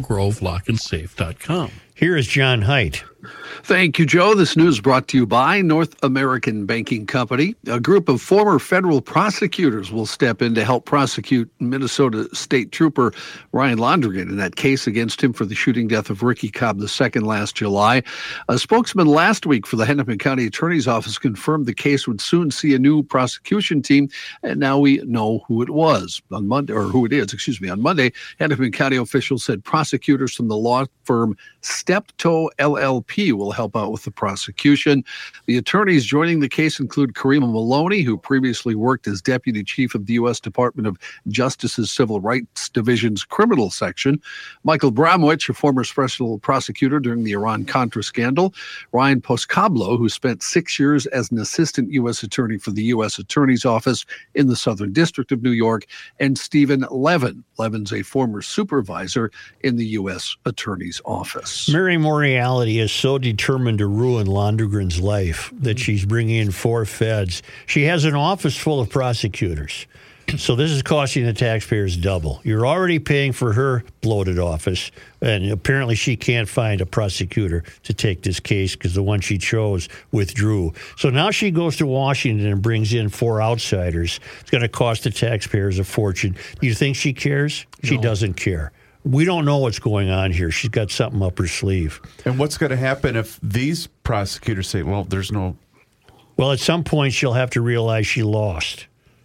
MapleGroveLockandSafe.com. Here is John Haidt. Thank you, Joe. This news brought to you by North American Banking Company. A group of former federal prosecutors will step in to help prosecute Minnesota State Trooper Ryan Londrigan in that case against him for the shooting death of Ricky Cobb II last July. A spokesman last week for the Hennepin County Attorney's Office confirmed the case would soon see a new prosecution team, and now we know who it was on Monday, or who it is, excuse me. On Monday, Hennepin County officials said prosecutors from the law firm Steptoe LLP will help out with the prosecution. The attorneys joining the case include Karima Maloney, who previously worked as deputy chief of the U.S. Department of Justice's Civil Rights Division's criminal section, Michael Bramwich, a former special prosecutor during the Iran-Contra scandal, Ryan Poscablo, who spent 6 years as an assistant U.S. attorney for the U.S. Attorney's Office in the Southern District of New York, and Stephen Levin. Levin's a former supervisor in the U.S. Attorney's Office. Mary Moriality is so determined to ruin Londrigan's life that she's bringing in 4 feds. She has an office full of prosecutors. So this is costing the taxpayers double. You're already paying for her bloated office, and apparently she can't find a prosecutor to take this case because the one she chose withdrew. So now she goes to Washington and brings in 4 outsiders. It's going to cost the taxpayers a fortune. Do you think she cares? No. She doesn't care. We don't know what's going on here. She's got something up her sleeve. And what's going to happen if these prosecutors say, well, there's no... Well, at some point, she'll have to realize she lost.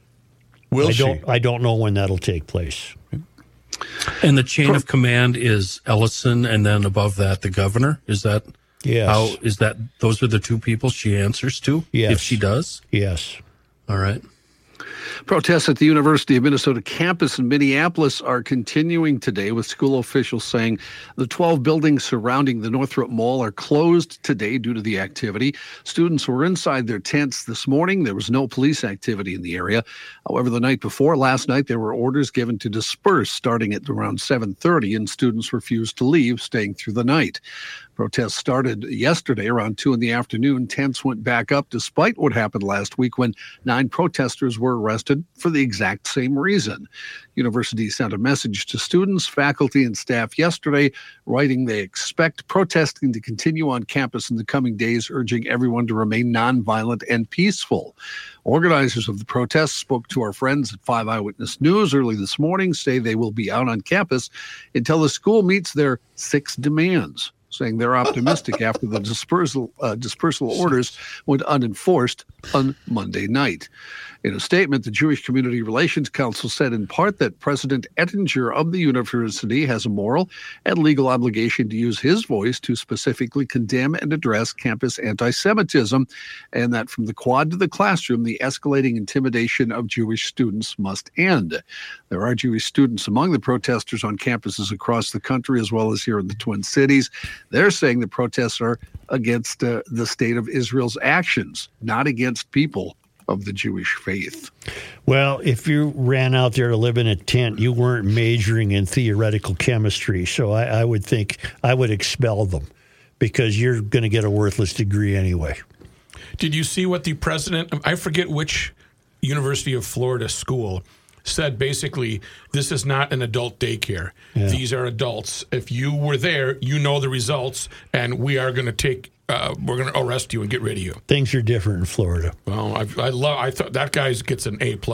Will she? I don't know when that'll take place. And the chain of command is Ellison, and then above that, the governor? Is that... Yes. How is that? Those are the 2 people she answers to? Yes. If she does? Yes. All right. Protests at the University of Minnesota campus in Minneapolis are continuing today, with school officials saying the 12 buildings surrounding the Northrop Mall are closed today due to the activity. Students were inside their tents this morning. There was no police activity in the area. However, the night before, last night, there were orders given to disperse starting at around 7:30, and students refused to leave, staying through the night. Protests started yesterday around 2 in the afternoon. Tents went back up despite what happened last week when 9 protesters were arrested for the exact same reason. University sent a message to students, faculty, and staff yesterday, writing they expect protesting to continue on campus in the coming days, urging everyone to remain nonviolent and peaceful. Organizers of the protests spoke to our friends at 5 Eyewitness News early this morning, say they will be out on campus until the school meets their 6 demands. saying they're optimistic after the dispersal orders went unenforced on Monday night. In a statement, the Jewish Community Relations Council said in part that President Ettinger of the university has a moral and legal obligation to use his voice to specifically condemn and address campus anti-Semitism, and that from the quad to the classroom, the escalating intimidation of Jewish students must end. There are Jewish students among the protesters on campuses across the country, as well as here in the Twin Cities. They're saying the protests are against the state of Israel's actions, not against people of the Jewish faith. Well, if you ran out there to live in a tent, you weren't majoring in theoretical chemistry. So I would think I would expel them because you're going to get a worthless degree anyway. Did you see what the president, I forget which University of Florida school, said basically, this is not an adult daycare. Yeah. These are adults. If you were there, you know the results, and we are going to we're going to arrest you and get rid of you. Things are different in Florida. Well, I thought that guy gets an A+.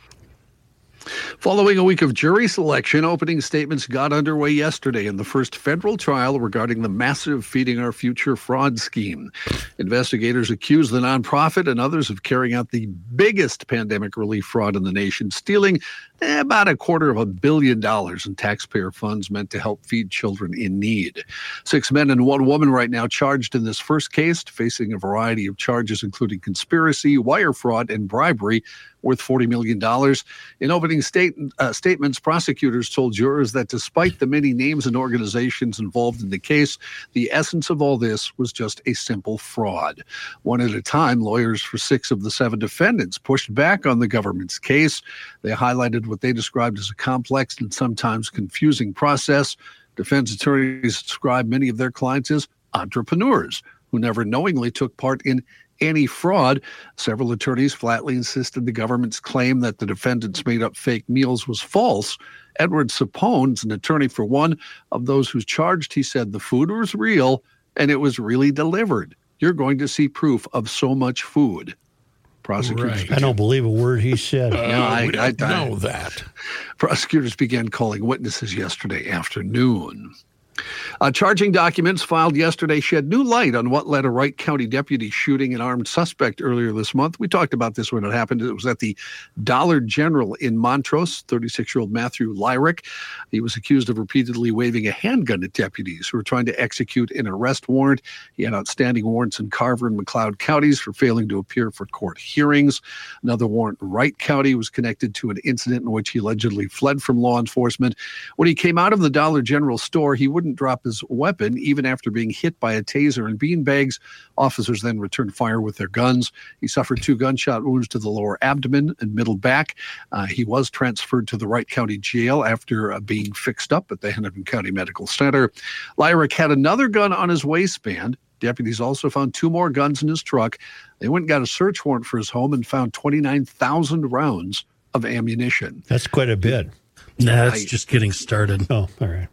Following a week of jury selection, opening statements got underway yesterday in the first federal trial regarding the massive Feeding Our Future fraud scheme. Investigators accuse the nonprofit and others of carrying out the biggest pandemic relief fraud in the nation, stealing about $250 million in taxpayer funds meant to help feed children in need. 6 men and 1 woman right now charged in this first case, facing a variety of charges, including conspiracy, wire fraud, and bribery, worth $40 million. In opening statements, prosecutors told jurors that despite the many names and organizations involved in the case, the essence of all this was just a simple fraud. One at a time, lawyers for 6 of the 7 defendants pushed back on the government's case. They highlighted what they described as a complex and sometimes confusing process. Defense attorneys described many of their clients as entrepreneurs who never knowingly took part in any fraud. Several attorneys flatly insisted the government's claim that the defendants made up fake meals was false. Edward Sapone's an attorney for one of those who's charged. He said the food was real and it was really delivered. You're going to see proof of so much food. Prosecutors I don't believe a word he said. We don't know that. Prosecutors began calling witnesses yesterday afternoon. Charging documents filed yesterday shed new light on what led a Wright County deputy shooting an armed suspect earlier this month. We talked about this when it happened. It was at the Dollar General in Montrose. 36-year-old Matthew Lyrick. He was accused of repeatedly waving a handgun at deputies who were trying to execute an arrest warrant. He had outstanding warrants in Carver and McLeod counties for failing to appear for court hearings. Another warrant in Wright County was connected to an incident in which he allegedly fled from law enforcement. When he came out of the Dollar General store, he wouldn't drop his weapon even after being hit by a taser and beanbags. Officers then returned fire with their guns. He suffered 2 gunshot wounds to the lower abdomen and middle back. He was transferred to the Wright County Jail after being fixed up at the Hennepin County Medical Center. Lyrick had another gun on his waistband. Deputies also found 2 more guns in his truck. They went and got a search warrant for his home and found 29,000 rounds of ammunition. That's quite a bit. Nah, it's just getting started. Oh, all right.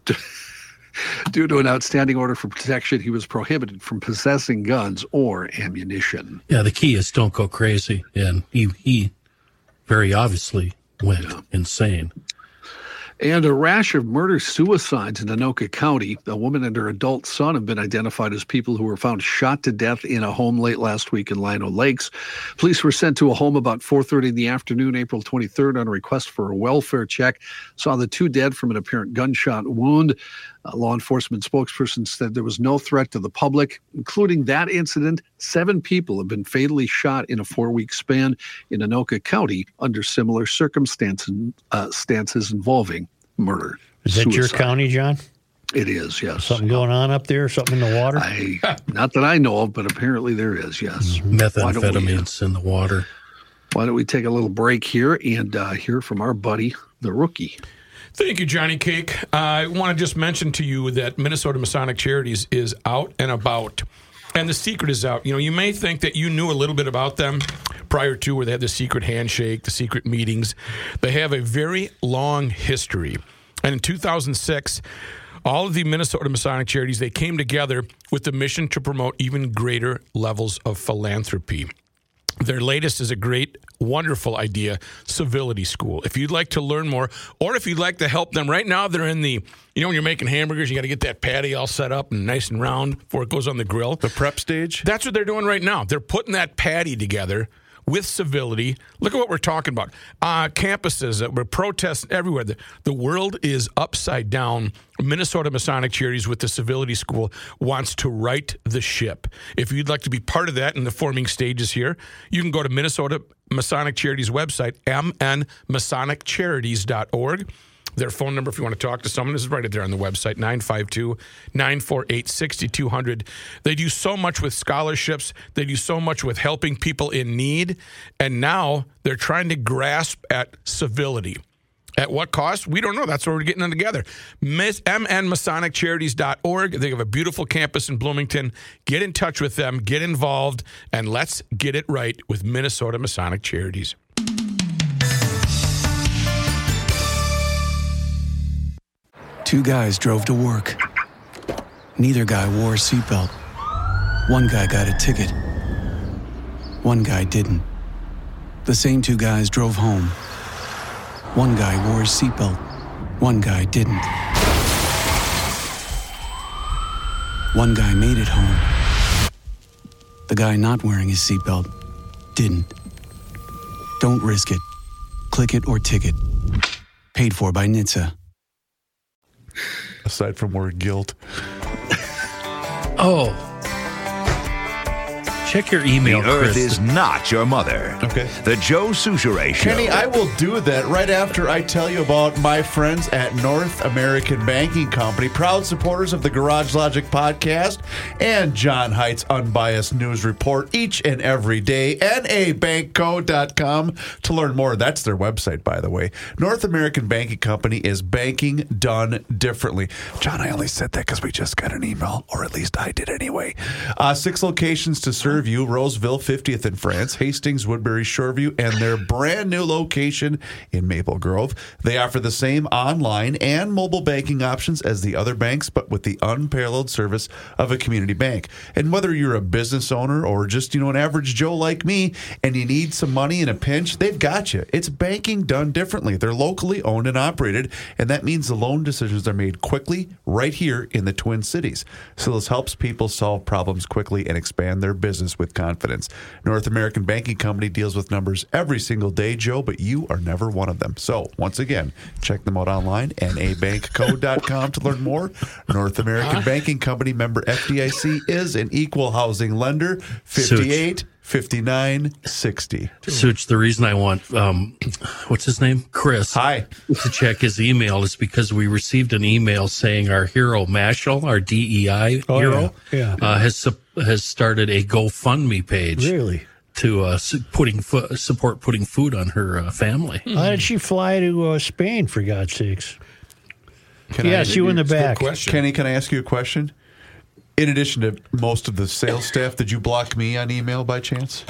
Due to an outstanding order for protection, he was prohibited from possessing guns or ammunition. Yeah, the key is don't go crazy. And he very obviously went insane. And a rash of murder-suicides in Anoka County. A woman and her adult son have been identified as people who were found shot to death in a home late last week in Lino Lakes. Police were sent to a home about 4:30 in the afternoon, April 23rd, on a request for a welfare check. Saw the 2 dead from an apparent gunshot wound. A law enforcement spokesperson said there was no threat to the public. Including that incident, 7 people have been fatally shot in a 4-week span in Anoka County under similar circumstances involving murder. Is that your county, John? It is, yes. Something going on up there? Something in the water? Not that I know of, but apparently there is, yes. Methamphetamines in the water. Why don't we take a little break here and hear from our buddy, the Rookie. Thank you, Johnny Cake. I want to just mention to you that Minnesota Masonic Charities is out and about. And the secret is out. You know, you may think that you knew a little bit about them prior to, where they had the secret handshake, the secret meetings. They have a very long history. And in 2006, all of the Minnesota Masonic Charities, they came together with the mission to promote even greater levels of philanthropy. Their latest is a great wonderful idea, Civility School. If you'd like to learn more, or if you'd like to help them, right now they're in the, when you're making hamburgers, you got to get that patty all set up and nice and round before it goes on the grill. The prep stage? That's what they're doing right now. They're putting that patty together with Civility. Look at what we're talking about. Campuses, we're protesting everywhere. The world is upside down. Minnesota Masonic Charities with the Civility School wants to right the ship. If you'd like to be part of that in the forming stages here, you can go to Minnesota Masonic Charities website, mnmasoniccharities.org. Their phone number, if you want to talk to someone, is right there on the website, 952-948-6200. They do so much with scholarships. They do so much with helping people in need. And now they're trying to grasp at civility. At what cost? We don't know. That's where we're getting them together. mnmasoniccharities.org. They have a beautiful campus in Bloomington. Get in touch with them. Get involved. And let's get it right with Minnesota Masonic Charities. Two guys drove to work. Neither guy wore a seatbelt. One guy got a ticket. One guy didn't. The same two guys drove home. One guy wore his seatbelt. One guy didn't. One guy made it home. The guy not wearing his seatbelt didn't. Don't risk it. Click it or ticket. Paid for by NHTSA. Aside from more guilt. Oh. Check your email, The Earth Chris. is not your mother. Okay. The Joe Souchere Show. Kenny, I will do that right after I tell you about my friends at North American Banking Company, proud supporters of the Garage Logic podcast and John Haidt's Unbiased News Report each and every day. NABankco.com to learn more. That's their website, by the way. North American Banking Company is banking done differently. John, I only said that because we just got an email, or at least I did anyway. 6 locations to serve you: Roseville, 50th in France, Hastings, Woodbury, Shoreview, and their brand new location in Maple Grove. They offer the same online and mobile banking options as the other banks, but with the unparalleled service of a community bank. And whether you're a business owner or just, an average Joe like me, and you need some money in a pinch, they've got you. It's banking done differently. They're locally owned and operated, and that means the loan decisions are made quickly right here in the Twin Cities. So this helps people solve problems quickly and expand their business with confidence. North American Banking Company deals with numbers every single day, Joe, but you are never one of them. So, once again, check them out online, nabankco.com to learn more. North American Banking Company, member FDIC, is an equal housing lender. 585960. Such, the reason I want, what's his name? Chris. Hi. To check his email is because we received an email saying our hero, Mashal, our DEI hero, has started a GoFundMe page. Really? To support putting food on her family. Why did she fly to Spain, for God's sakes? You in the back. Kenny, can I ask you a question? In addition to most of the sales staff, did you block me on email by chance?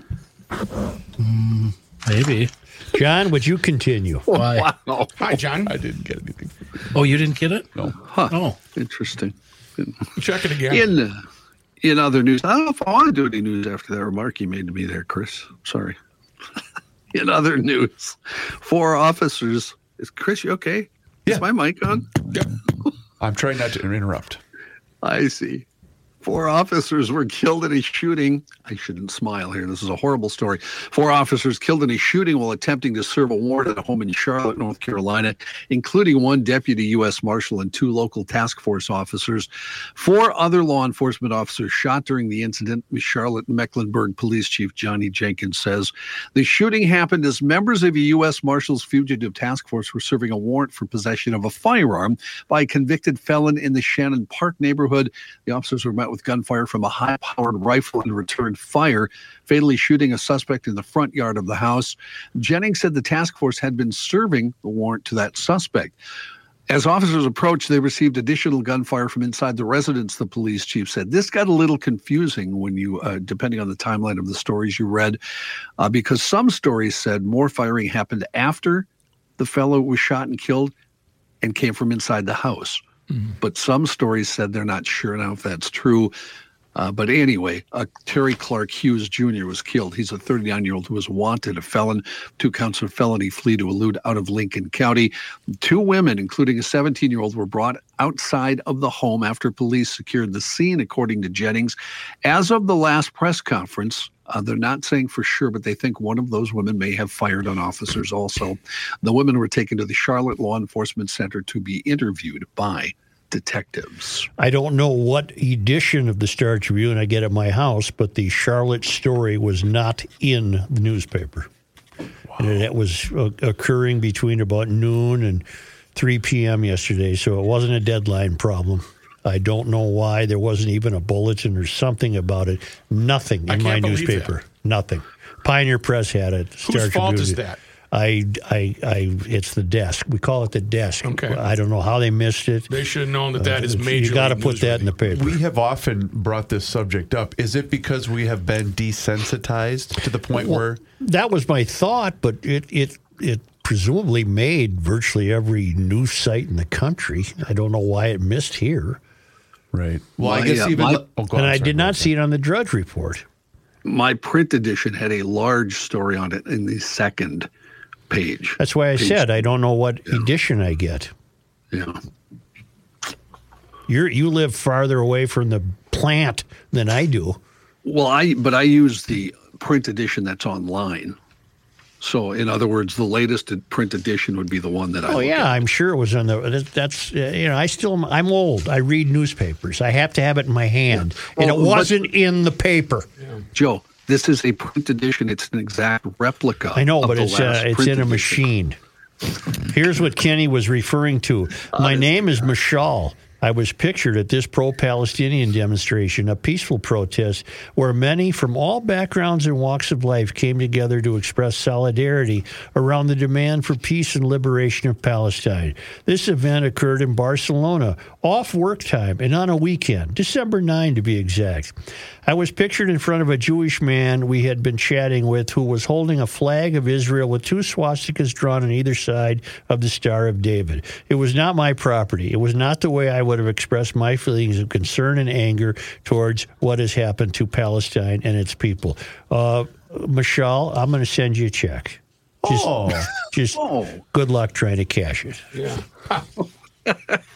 Maybe. John, would you continue? Why? Wow. Hi, John. I didn't get anything. Oh, you didn't get it? No. Huh. Oh. Interesting. Check it again. In other news, I don't know if I want to do any news after that remark you made to me there, Chris. Sorry. In other news, 4 officers. Is Chris, you okay? Yeah. Is my mic on? Yeah. I'm trying not to interrupt. I see. 4 officers were killed in a shooting. I shouldn't smile here. This is a horrible story. 4 officers killed in a shooting while attempting to serve a warrant at a home in Charlotte, North Carolina, including 1 deputy U.S. Marshal and 2 local task force officers. 4 other law enforcement officers shot during the incident, Charlotte Mecklenburg Police Chief Johnny Jenkins says. The shooting happened as members of a U.S. Marshal's fugitive task force were serving a warrant for possession of a firearm by a convicted felon in the Shannon Park neighborhood. The officers were met with gunfire from a high-powered rifle and returned fire, fatally shooting a suspect in the front yard of the house. Jennings said the task force had been serving the warrant to that suspect. As officers approached, they received additional gunfire from inside the residence, the police chief said. This got a little confusing when you, depending on the timeline of the stories you read, because some stories said more firing happened after the fellow was shot and killed and came from inside the house. But some stories said they're not sure now if that's true. But anyway, Terry Clark Hughes Jr. was killed. He's a 39-year-old who was wanted, a felon, 2 counts of felony flee to elude out of Lincoln County. 2 women, including a 17-year-old, were brought outside of the home after police secured the scene, according to Jennings. As of the last press conference, they're not saying for sure, but they think one of those women may have fired on officers also. The women were taken to the Charlotte Law Enforcement Center to be interviewed by detectives. I don't know what edition of the Star Tribune I get at my house, but the Charlotte story was not in the newspaper. Wow. And it was occurring between about noon and 3 p.m. yesterday, so it wasn't a deadline problem. I don't know why. There wasn't even a bulletin or something about it. Nothing in my newspaper. That. Nothing. Pioneer Press had it. Whose fault is that? It's the desk. We call it the desk. Okay. I don't know how they missed it. They should have known that is major. You got to put that in the paper. We have often brought this subject up. Is it because we have been desensitized to the point where... That was my thought, but it presumably made virtually every news site in the country. I don't know why it missed here. Right. Well, I guess I did not see it on the Drudge Report. My print edition had a large story on it in the second page. That's why I said I don't know what edition I get. Yeah. You live farther away from the plant than I do. Well, I use the print edition that's online. So, in other words, the latest print edition would be the one that I. Oh yeah, I'm sure it was on the. That's I'm old. I read newspapers. I have to have it in my hand, and it wasn't in the paper. Yeah. Joe, this is a print edition. It's an exact replica. I know, but it's in a machine. Here's what Kenny was referring to. My name is Mashal. I was pictured at this pro-Palestinian demonstration, a peaceful protest where many from all backgrounds and walks of life came together to express solidarity around the demand for peace and liberation of Palestine. This event occurred in Barcelona, off work time and on a weekend, December 9 to be exact. I was pictured in front of a Jewish man we had been chatting with who was holding a flag of Israel with 2 swastikas drawn on either side of the Star of David. It was not my property. It was not the way I would have expressed my feelings of concern and anger towards what has happened to Palestine and its people. Michelle, I'm going to send you a check. Just good luck trying to cash it. Yeah.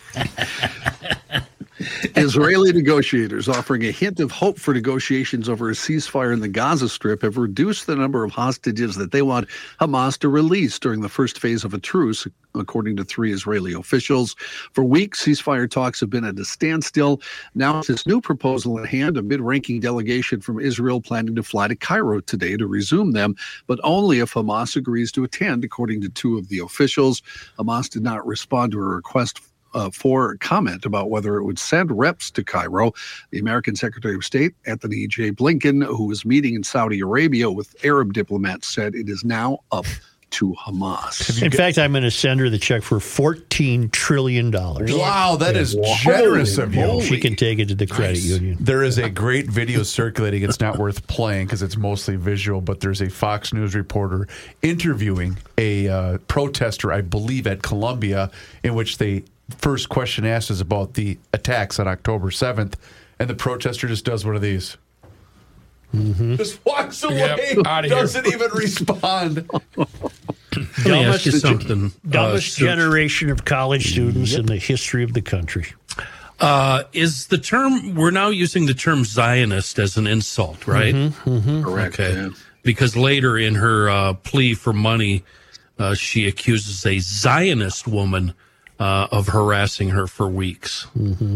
Israeli negotiators offering a hint of hope for negotiations over a ceasefire in the Gaza Strip have reduced the number of hostages that they want Hamas to release during the first phase of a truce, according to 3 Israeli officials. For weeks, ceasefire talks have been at a standstill. Now, with this new proposal in hand, a mid-ranking delegation from Israel planning to fly to Cairo today to resume them, but only if Hamas agrees to attend, according to 2 of the officials. Hamas did not respond to a request for comment about whether it would send reps to Cairo. The American Secretary of State, Anthony J. Blinken, who was meeting in Saudi Arabia with Arab diplomats, said it is now up to Hamas. In fact, I'm going to send her the check for $14 trillion. Wow, that is generous of you. She can take it to the credit union. There is a great video circulating. It's not worth playing because it's mostly visual, but there's a Fox News reporter interviewing a protester, I believe, at Columbia, in which they first question asked is about the attacks on October 7th, and the protester just does one of these. Mm-hmm. Just walks away, doesn't even respond. Let me ask you something. Dumbest generation of college students in the history of the country. Is the term, we're now using the term Zionist as an insult, right? Mm-hmm, mm-hmm. Correct. Okay. Yeah. Because later in her plea for money, she accuses a Zionist woman of harassing her for weeks. Mm-hmm.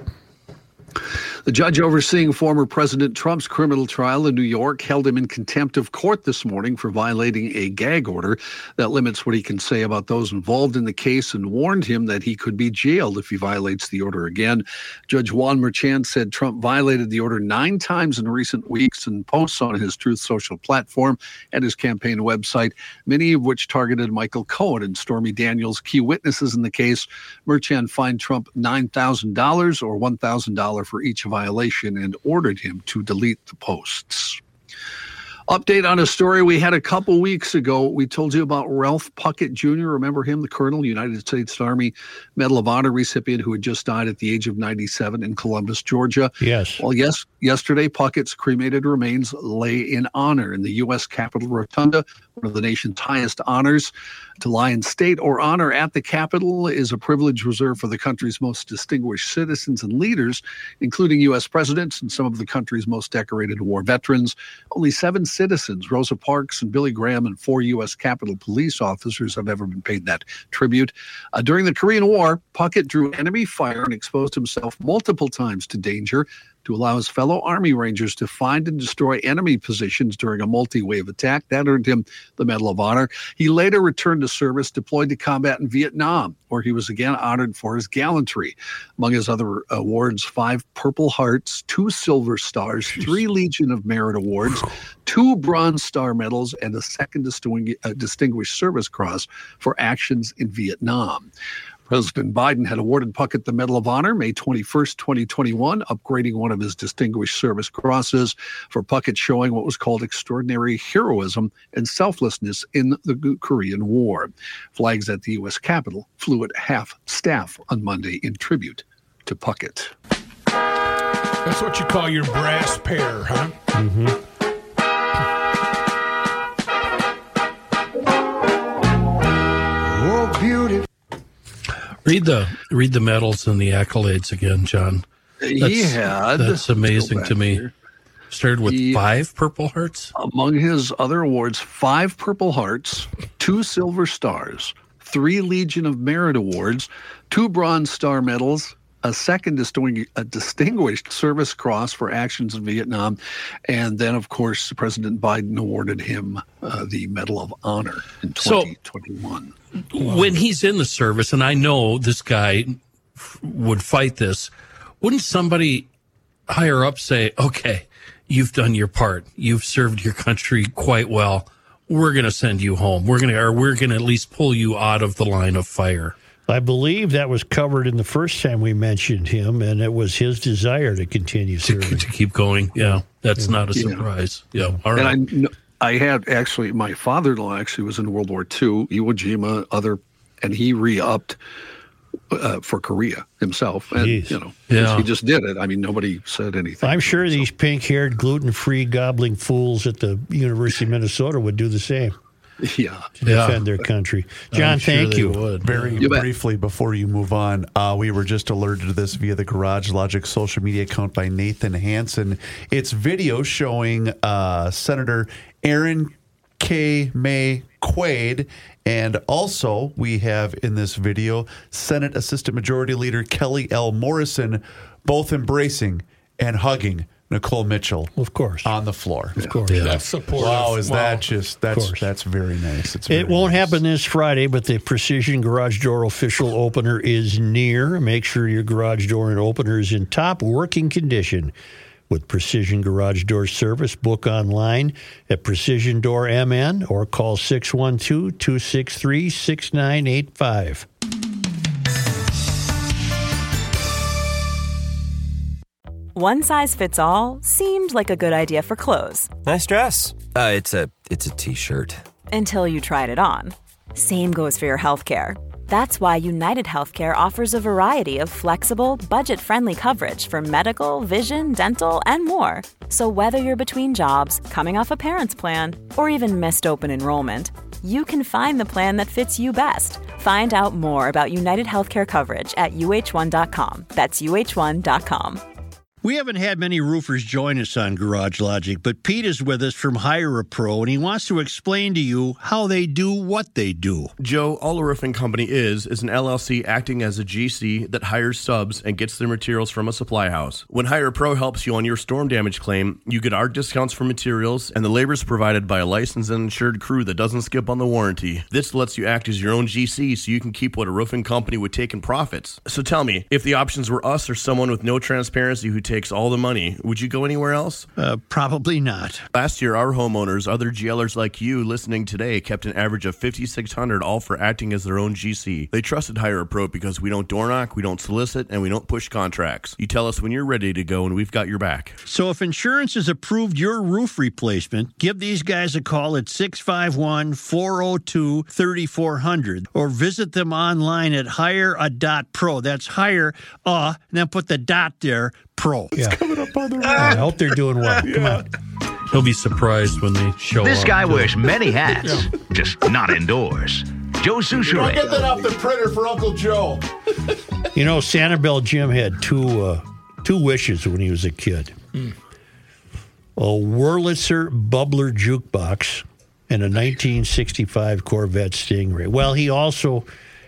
The judge overseeing former President Trump's criminal trial in New York held him in contempt of court this morning for violating a gag order that limits what he can say about those involved in the case and warned him that he could be jailed if he violates the order again. Judge Juan Merchan said Trump violated the order 9 times in recent weeks in posts on his Truth Social platform and his campaign website, many of which targeted Michael Cohen and Stormy Daniels, key witnesses in the case. Merchan fined Trump $9,000 or $1,000 for each violation and ordered him to delete the posts. Update on a story we had a couple weeks ago. We told you about Ralph Puckett Jr. Remember him, the Colonel, United States Army Medal of Honor recipient who had just died at the age of 97 in Columbus, Georgia? Yes. Well, Yesterday, Puckett's cremated remains lay in honor in the U.S. Capitol Rotunda, one of the nation's highest honors. To lie in state or honor at the Capitol is a privilege reserved for the country's most distinguished citizens and leaders, including U.S. presidents and some of the country's most decorated war veterans. Only 7 citizens, Rosa Parks and Billy Graham, and 4 U.S. Capitol police officers have ever been paid that tribute. During the Korean War, Puckett drew enemy fire and exposed himself multiple times to danger to allow his fellow Army Rangers to find and destroy enemy positions during a multi-wave attack. That earned him the Medal of Honor. He later returned to service, deployed to combat in Vietnam, where he was again honored for his gallantry. Among his other awards, 5 Purple Hearts, 2 Silver Stars, 3 Legion of Merit Awards, 2 Bronze Star Medals, and a second Distinguished Service Cross for actions in Vietnam. President Biden had awarded Puckett the Medal of Honor May 21st, 2021, upgrading one of his Distinguished Service Crosses for Puckett, showing what was called extraordinary heroism and selflessness in the Korean War. Flags at the U.S. Capitol flew at half staff on Monday in tribute to Puckett. That's what you call your brass pair, huh? Mm-hmm. Oh, beautiful. Read the medals and the accolades again, John. That's amazing to me. Here. Started with 5 Purple Hearts. Among his other awards, 5 Purple Hearts, 2 Silver Stars, 3 Legion of Merit Awards, 2 Bronze Star Medals, a second Distinguished Service Cross for actions in Vietnam, and then, of course, President Biden awarded him the Medal of Honor in 2021. When he's in the service, and I know this guy would fight this, wouldn't somebody higher up say, okay, you've done your part. You've served your country quite well. We're going to send you home. We're going to at least pull you out of the line of fire. I believe that was covered in the first time we mentioned him, and it was his desire to continue serving. To keep going, yeah. That's not a surprise. Yeah. All right. And I had actually, my father-in-law actually was in World War II, Iwo Jima, and he re-upped for Korea himself. And, he just did it. I mean, nobody said anything. I'm sure these pink-haired, gluten-free, gobbling fools at the University of Minnesota would do the same. Yeah. To defend their country. John, thank you. Very briefly before you move on, we were just alerted to this via the Garage Logic social media account by Nathan Hansen. It's video showing Senator Aaron K. May Quaid, and also we have in this video Senate Assistant Majority Leader Kelly L. Morrison, both embracing and hugging Nicole Mitchell, of course, on the floor. Of course, that's supportive. Wow, that's very nice. It won't happen this Friday, but the Precision Garage Door official opener is near. Make sure your garage door and opener is in top working condition. With Precision Garage Door service, book online at Precision Door MN or call 612-263-6985. One size fits all seemed like a good idea for clothes. Nice dress. It's a t-shirt. Until you tried it on. Same goes for your healthcare. That's why United Healthcare offers a variety of flexible, budget-friendly coverage for medical, vision, dental, and more. So whether you're between jobs, coming off a parent's plan, or even missed open enrollment, you can find the plan that fits you best. Find out more about United Healthcare coverage at uh1.com. That's uh1.com. We haven't had many roofers join us on Garage Logic, but Pete is with us from Hire a Pro, and he wants to explain to you how they do what they do. Joe, all a roofing company is an LLC acting as a GC that hires subs and gets their materials from a supply house. When Hire a Pro helps you on your storm damage claim, you get our discounts for materials, and the labor is provided by a licensed and insured crew that doesn't skip on the warranty. This lets you act as your own GC so you can keep what a roofing company would take in profits. So tell me, if the options were us or someone with no transparency who takes all the money, would you go anywhere else? Probably not. Last year, our homeowners, other GLers like you listening today, kept an average of $5,600 all for acting as their own GC. They trusted Hire a Pro because we don't door knock, we don't solicit, and we don't push contracts. You tell us when you're ready to go, and we've got your back. So if insurance has approved your roof replacement, give these guys a call at 651-402-3400 or visit them online at hire.pro. That's hire, and then put the dot there, Pro. It's coming up on the road. I hope they're doing well. Come on. He'll be surprised when they show up. This guy wears many hats, just not indoors. Joe Souchere. Get that off the printer for Uncle Joe. You know, Sanibel Jim had two wishes when he was a kid. A Wurlitzer Bubbler jukebox and a 1965 Corvette Stingray. Well, he also,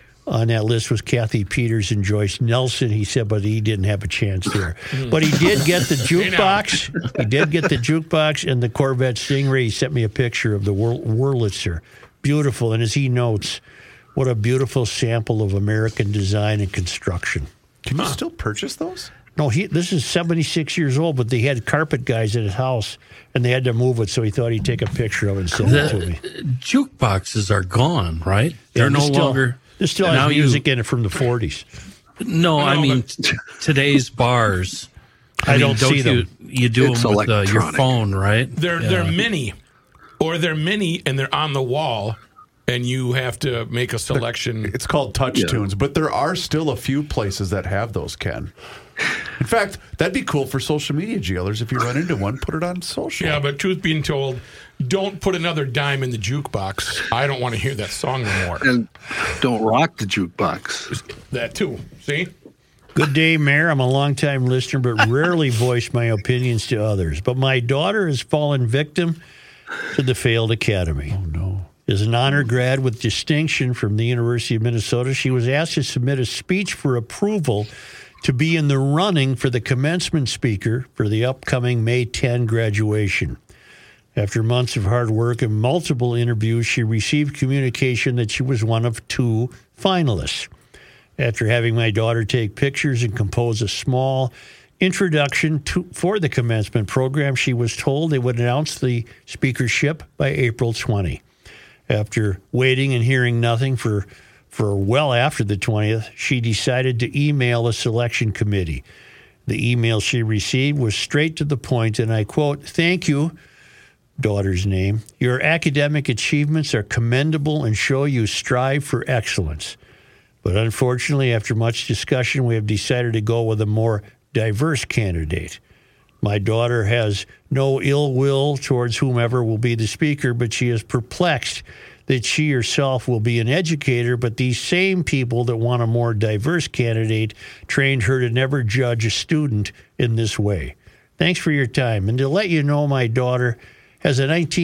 on that list was Kathy Peters and Joyce Nelson. He said, but he didn't have a chance there. But he did get the jukebox. He did get the jukebox and the Corvette Stingray. He sent me a picture of the Wurlitzer. Beautiful. And as he notes, what a beautiful sample of American design and construction. Can you still purchase those? No, this is 76 years old, but they had carpet guys at his house, and they had to move it, so he thought he'd take a picture of it and send it to me. Jukeboxes are gone, right? They're no longer. This still has music in it from the 40s. No, I mean today's bars. I don't see them. You do them with your phone, right? They're mini, or they're mini and they're on the wall, and you have to make a selection. It's called Touch Tunes, but there are still a few places that have those, Ken. In fact, that'd be cool for social media jailers. If you run into one, put it on social. Yeah, but truth being told, don't put another dime in the jukebox. I don't want to hear that song anymore. And don't rock the jukebox. That too. See? Good day, Mayor. I'm a longtime listener, but rarely voice my opinions to others. But my daughter has fallen victim to the failed academy. Oh, no. As an honor grad with distinction from the University of Minnesota, she was asked to submit a speech for approval to be in the running for the commencement speaker for the upcoming May 10 graduation. After months of hard work and multiple interviews, she received communication that she was one of 2 finalists. After having my daughter take pictures and compose a small introduction for the commencement program, she was told they would announce the speakership by April 20. After waiting and hearing nothing for well after the 20th, she decided to email a selection committee. The email she received was straight to the point, and I quote, "Thank you," daughter's name. "Your academic achievements are commendable and show you strive for excellence. But unfortunately, after much discussion, we have decided to go with a more diverse candidate. My daughter has no ill will towards whomever will be the speaker, but she is perplexed that she herself will be an educator, but these same people that want a more diverse candidate trained her to never judge a student in this way. Thanks for your time. And to let you know, my daughter has a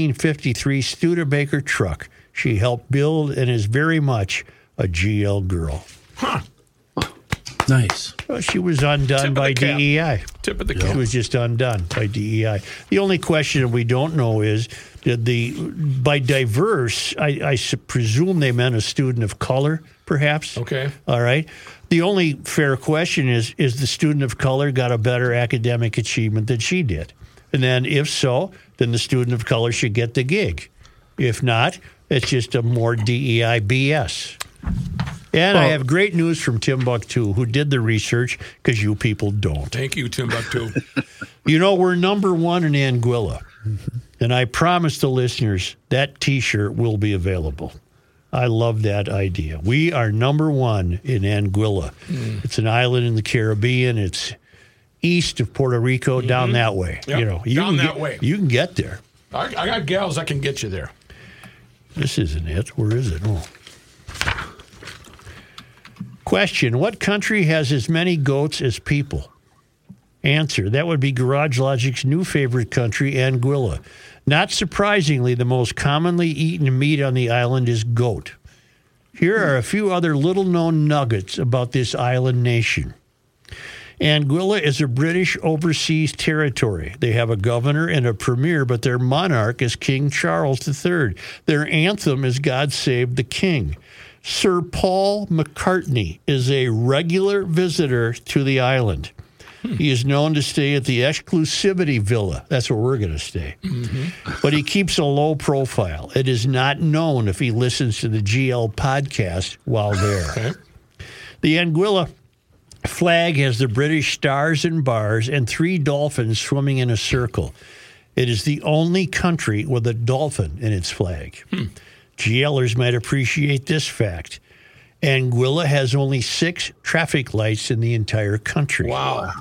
1953 Studebaker truck she helped build and is very much a GL girl." Huh. Nice. Well, she was undone by DEI. Tip of the cap. She was just undone by DEI. The only question that we don't know is, by diverse, I presume they meant a student of color, perhaps? Okay. All right. The only fair question is the student of color got a better academic achievement than she did? And then if so, then the student of color should get the gig. If not, it's just a more DEI BS. And I have great news from Timbuktu, who did the research, because you people don't. Thank you, Timbuktu. You know, we're number 1 in Anguilla. And I promise the listeners that T-shirt will be available. I love that idea. We are number 1 in Anguilla. It's an island in the Caribbean. It's east of Puerto Rico, down that way. Yep. You know, down that way. You can get there. I got gals that can get you there. This isn't it. Where is it? Oh. Question: what country has as many goats as people? Answer: that would be Garage Logic's new favorite country, Anguilla. Not surprisingly, the most commonly eaten meat on the island is goat. Here are a few other little-known nuggets about this island nation. Anguilla is a British overseas territory. They have a governor and a premier, but their monarch is King Charles III. Their anthem is God Save the King. Sir Paul McCartney is a regular visitor to the island. He is known to stay at the Exclusivity Villa. That's where we're going to stay. But he keeps a low profile. It is not known if he listens to the GL podcast while there. Okay. The Anguilla flag has the British stars and bars and 3 dolphins swimming in a circle. It is the only country with a dolphin in its flag. GLers might appreciate this fact. Anguilla has only 6 traffic lights in the entire country. Wow.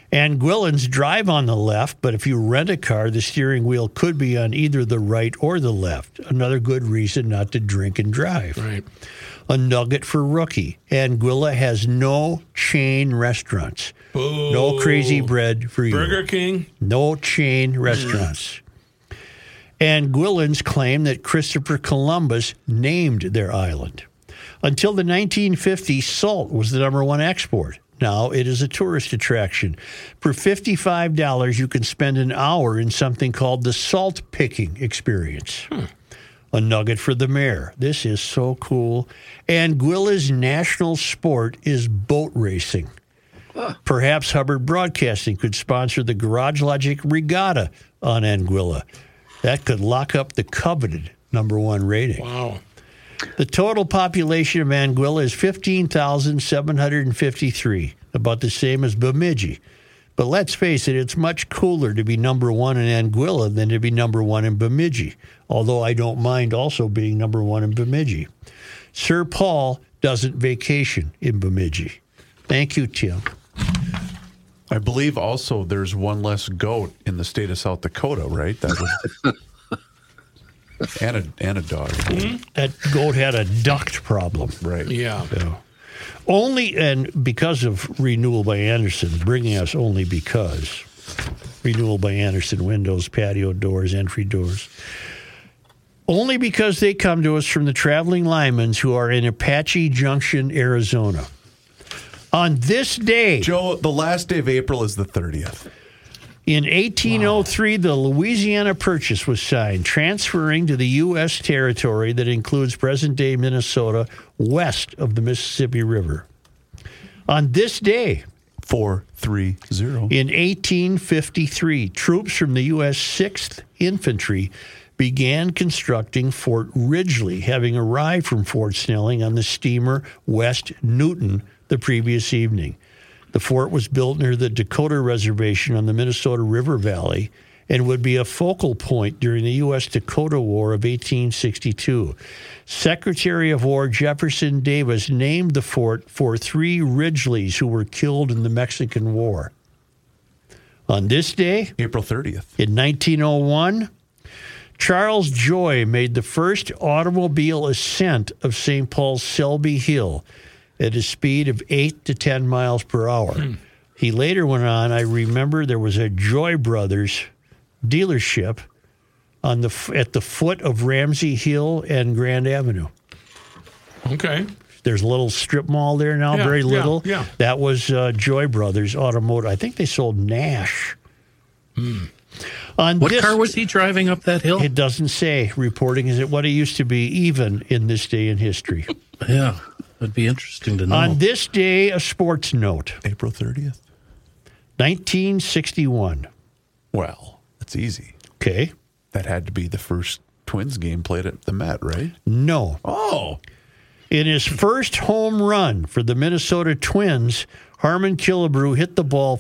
Anguillans drive on the left, but if you rent a car, the steering wheel could be on either the right or the left. Another good reason not to drink and drive. Right. A nugget for rookie. Anguilla has no chain restaurants. Boo. No Crazy Bread for you. Burger King? No chain restaurants. Anguillans claim that Christopher Columbus named their island. Until the 1950s, salt was the number one export. Now it is a tourist attraction. For $55, you can spend an hour in something called the salt picking experience. A nugget for the mayor. This is so cool. Anguilla's national sport is boat racing. Perhaps Hubbard Broadcasting could sponsor the Garage Logic Regatta on Anguilla. That could lock up the coveted number one rating. Wow. The total population of Anguilla is 15,753, about the same as Bemidji. But let's face it, it's much cooler to be number one in Anguilla than to be number one in Bemidji, although I don't mind also being number one in Bemidji. Sir Paul doesn't vacation in Bemidji. Thank you, Tim. I believe also there's one less goat in the state of South Dakota, right? That was and a dog. Mm-hmm. That goat had a duct problem. Right. Yeah. So, only, and because of Renewal by Anderson, bringing us only because. Renewal by Anderson, windows, patio doors, entry doors. Only because they come to us from the traveling Lymans who are in Apache Junction, Arizona. On this day... Joe, the last day of April is the 30th. In 1803, the Louisiana Purchase was signed, transferring to the U.S. territory that includes present-day Minnesota west of the Mississippi River. On this day... 430. In 1853, troops from the U.S. 6th Infantry began constructing Fort Ridgely, having arrived from Fort Snelling on the steamer West Newton the previous evening. The fort was built near the Dakota Reservation on the Minnesota River Valley and would be a focal point during the U.S.-Dakota War of 1862. Secretary of War Jefferson Davis named the fort for 3 Ridgeleys who were killed in the Mexican War. On this day, April 30th, in 1901, Charles Joy made the first automobile ascent of St. Paul's Selby Hill at a speed of 8 to 10 miles per hour. He later went on, I remember there was a Joy Brothers dealership at the foot of Ramsey Hill and Grand Avenue. Okay. There's a little strip mall there now, very little. Yeah. That was Joy Brothers Automotive. I think they sold Nash. What car was he driving up that hill? It doesn't say. Reporting is it what it used to be, even in this day in history. Yeah, that'd be interesting to know. On this day, a sports note. April 30th. 1961. Well, that's easy. Okay. That had to be the first Twins game played at the Met, right? No. Oh. In his first home run for the Minnesota Twins, Harmon Killebrew hit the ball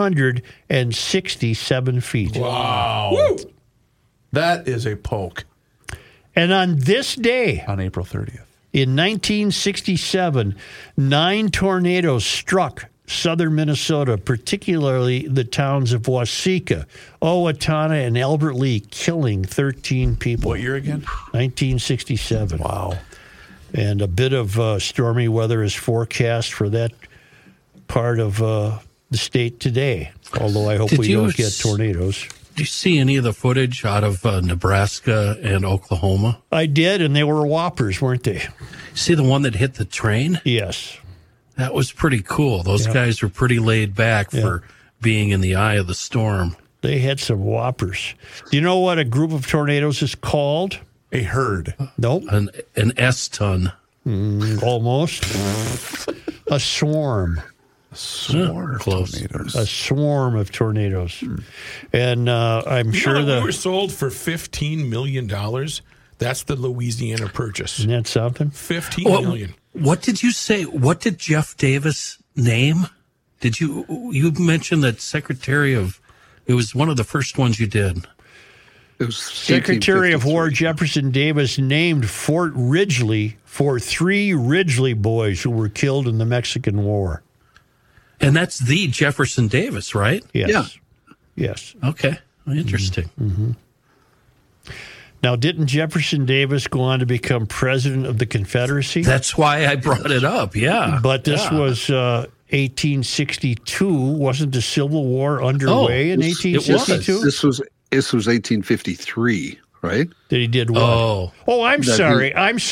467 feet. Wow. Woo! That is a poke. And on this day, on April 30th, in 1967, 9 tornadoes struck southern Minnesota, particularly the towns of Waseca, Owatonna, and Albert Lea, killing 13 people. What year again? 1967. Wow. And a bit of stormy weather is forecast for that part of the state today, although I hope we don't get tornadoes. Did you see any of the footage out of Nebraska and Oklahoma? I did, and they were whoppers, weren't they? See the one that hit the train? Yes. That was pretty cool. Those guys were pretty laid back for being in the eye of the storm. They had some whoppers. Do you know what a group of tornadoes is called? A herd. Nope. An S-ton. Almost. A swarm. Swarm of tornadoes. A swarm of tornadoes. And I'm sure we were sold for $15 million. That's the Louisiana Purchase. Isn't that something? $15 million. What did you say? What did Jeff Davis name? Did you mentioned that Secretary of? It was one of the first ones you did. It was Secretary of War Jefferson Davis named Fort Ridgely for 3 Ridgely boys who were killed in the Mexican War. And that's the Jefferson Davis, right? Yes. Yeah. Yes. Okay. Interesting. Mm-hmm. Now, didn't Jefferson Davis go on to become president of the Confederacy? That's why I brought it up, yeah. But this was 1862. Wasn't the Civil War underway in 1862? This was 1853, right? That he did what? I'm sorry.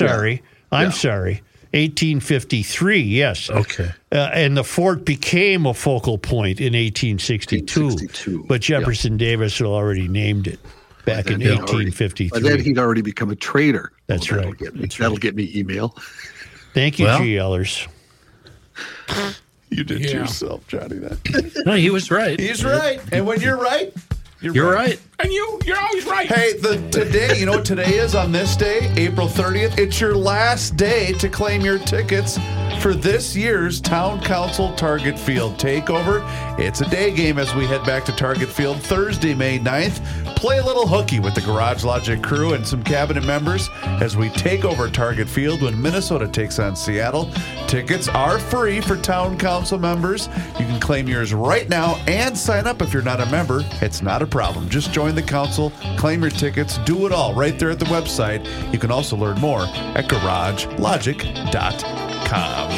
1853, yes. Okay. And the fort became a focal point in 1862. But Jefferson Davis had already named it back in 1853. By then, he'd already become a traitor. That's right. That'll get me email. Thank you, GLers. You did to yourself, Johnny. No, he was right. He's right. And when you're right, you're right. And you're always right. Hey, today, you know what today is on this day, April 30th? It's your last day to claim your tickets for this year's Town Council Target Field Takeover. It's a day game as we head back to Target Field Thursday, May 9th. Play a little hooky with the Garage Logic crew and some cabinet members as we take over Target Field when Minnesota takes on Seattle. Tickets are free for Town Council members. You can claim yours right now and sign up if you're not a member. It's not a problem. Just join the council, claim your tickets, do it all right there at the website. You can also learn more at garagelogic.com.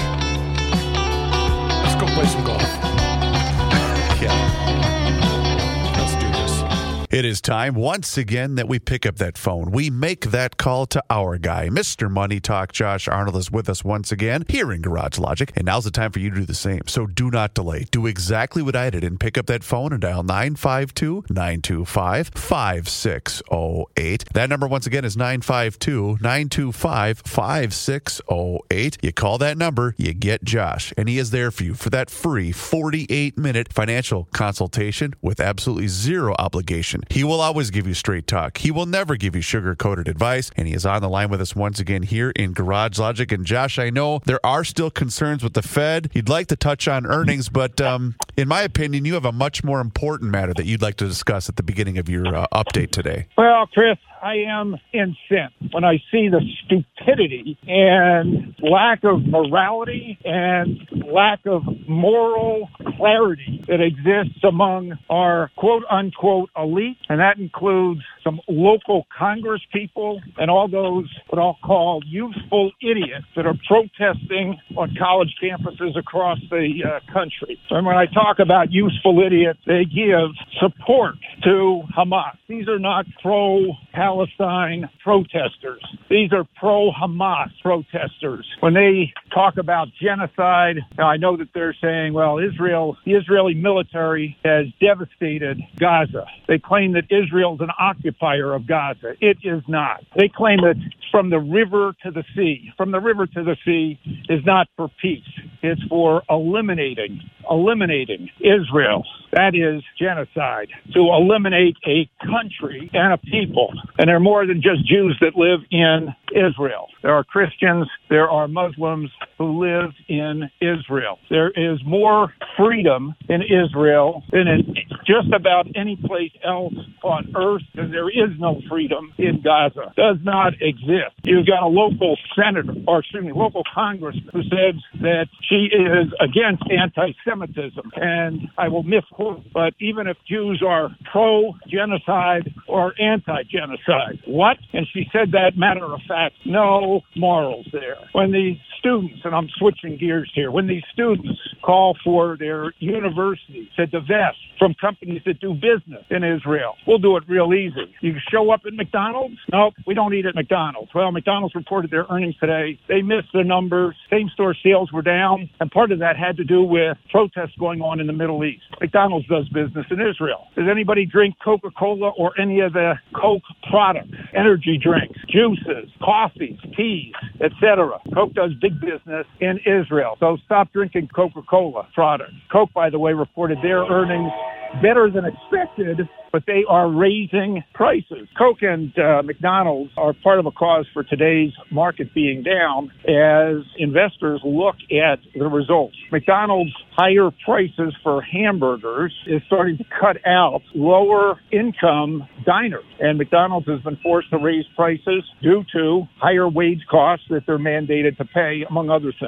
Let's go play some golf. Let's do this. It is time once again that we pick up that phone. We make that call to our guy, Mr. Money Talk. Josh Arnold is with us once again here in Garage Logic, and now's the time for you to do the same. So do not delay. Do exactly what I did and pick up that phone and dial 952-925-5608. That number once again is 952-925-5608. You call that number, you get Josh, and he is there for you for that free 48-minute financial consultation with absolutely zero obligation. He will always give you straight talk. He will never give you sugar-coated advice, and he is on the line with us once again here in Garage Logic. And Josh, I know there are still concerns with the Fed. You'd like to touch on earnings, but in my opinion, you have a much more important matter that you'd like to discuss at the beginning of your update today. Well, Chris, I am incensed when I see the stupidity and lack of morality and lack of moral clarity that exists among our quote-unquote elite, and that includes some local Congress people and all those what I'll call useful idiots that are protesting on college campuses across the country. And when I talk about useful idiots, they give support to Hamas. These are not pro-Palestine protesters. These are pro-Hamas protesters. When they talk about genocide, now I know that they're saying, well, the Israeli military has devastated Gaza. They claim that Israel's an occupier of Gaza. It is not. They claim that from the river to the sea. From the river to the sea is not for peace. It's for eliminating Israel. That is genocide. To eliminate a country and a people. And they're more than just Jews that live in Israel. There are Christians, there are Muslims who live in Israel. There is more freedom in Israel than in just about any place else on earth, and there is no freedom in Gaza. Does not exist. You've got a local local congressman who says that she is against anti-Semitism, and I will misquote, but even if Jews are pro-genocide or anti-genocide, what? And she said that matter of fact, no morals there. When the students, and I'm switching gears here, when these students call for their university to divest from companies that do business in Israel, we'll do it real easy. You show up at McDonald's? Nope, we don't eat at McDonald's. Well, McDonald's reported their earnings today. They missed their numbers. Same-store sales were down, and part of that had to do with protests going on in the Middle East. McDonald's does business in Israel. Does anybody drink Coca-Cola or any of the Coke products, energy drinks, juices, coffees, teas, etc.? Coke does big business in Israel, so stop drinking Coca-Cola products. Coke, by the way, reported their earnings better than expected, but they are raising prices. Coke and McDonald's are part of a cause for today's market being down as investors look at the results. McDonald's higher prices for hamburgers is starting to cut out lower income diners, and McDonald's has been forced to raise prices due to higher wage costs that they're mandated to pay, among other things.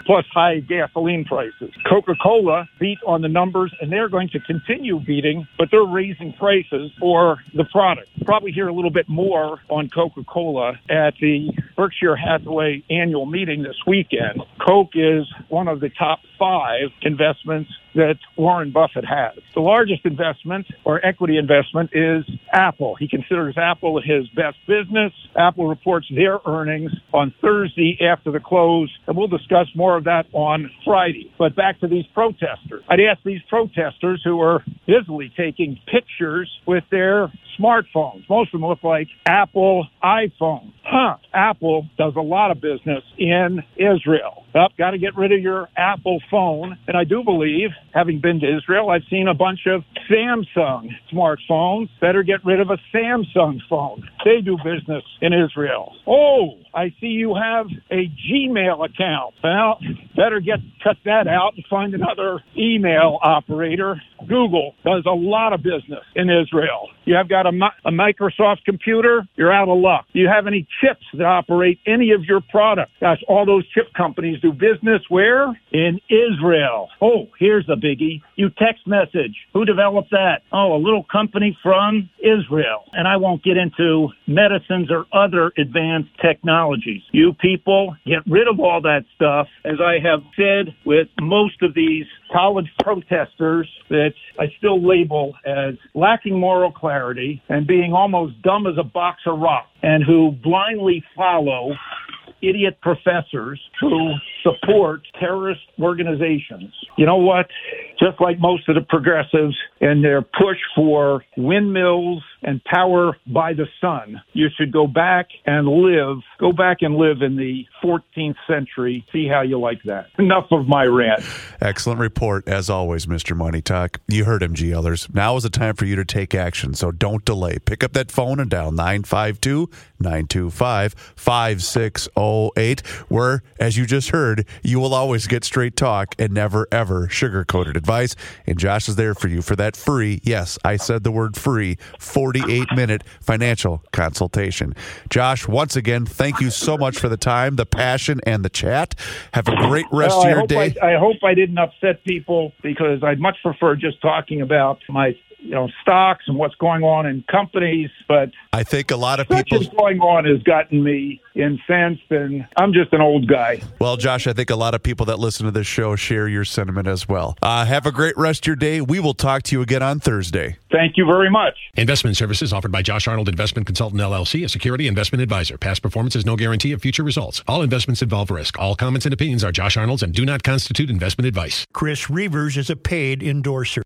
plus high gasoline prices. Coca-Cola beat on the numbers, and they're going to continue beating, but they're raising prices for the product. Probably hear a little bit more on Coca-Cola at the Berkshire Hathaway annual meeting this weekend. Coke is one of the top 5 investments that Warren Buffett has. The largest investment or equity investment is Apple. He considers Apple his best business. Apple reports their earnings on Thursday after the close, and we'll discuss more of that on Friday. But back to these protesters. I'd ask these protesters who are busily taking pictures with their smartphones. Most of them look like Apple iPhones. Apple does a lot of business in Israel. Got to get rid of your Apple phone. And I do believe, having been to Israel, I've seen a bunch of Samsung smartphones. Better get rid of a Samsung phone. They do business in Israel. Oh, I see you have a Gmail account. Well, better cut that out and find another email operator. Google does a lot of business in Israel. You have got a Microsoft computer, you're out of luck. Do you have any chips that operate any of your products? Gosh, all those chip companies do business where? In Israel. Oh, here's a biggie. You text message. Who developed that? Oh, a little company from Israel. And I won't get into medicines or other advanced technologies. You people, get rid of all that stuff. As I have said with most of these college protesters that I still label as lacking moral clarity and being almost dumb as a box of rocks, and who blindly follow idiot professors who support terrorist organizations. You know what? Just like most of the progressives and their push for windmills and power by the sun, you should go back and live in the 14th century. See how you like that. Enough of my rant. Excellent report, as always, Mr. Money Talk. You heard him, GLers. Now is the time for you to take action, so don't delay. Pick up that phone and dial 952-925-5608, where, as you just heard, you will always get straight talk and never, ever sugar-coated advice. And Josh is there for you for that free, yes, I said the word free, 48-minute financial consultation. Josh, once again, thank you so much for the time, the passion, and the chat. Have a great rest of your day. I hope I didn't upset people, because I'd much prefer just talking about my stocks and what's going on in companies, but I think a lot of people what's going on has gotten me incensed, and I'm just an old guy. Well, Josh, I think a lot of people that listen to this show share your sentiment as well. Have a great rest of your day. We will talk to you again on Thursday. Thank you very much. Investment services offered by Josh Arnold Investment Consultant, LLC, a security investment advisor. Past performance is no guarantee of future results. All investments involve risk. All comments and opinions are Josh Arnold's and do not constitute investment advice. Chris Reavers is a paid endorser.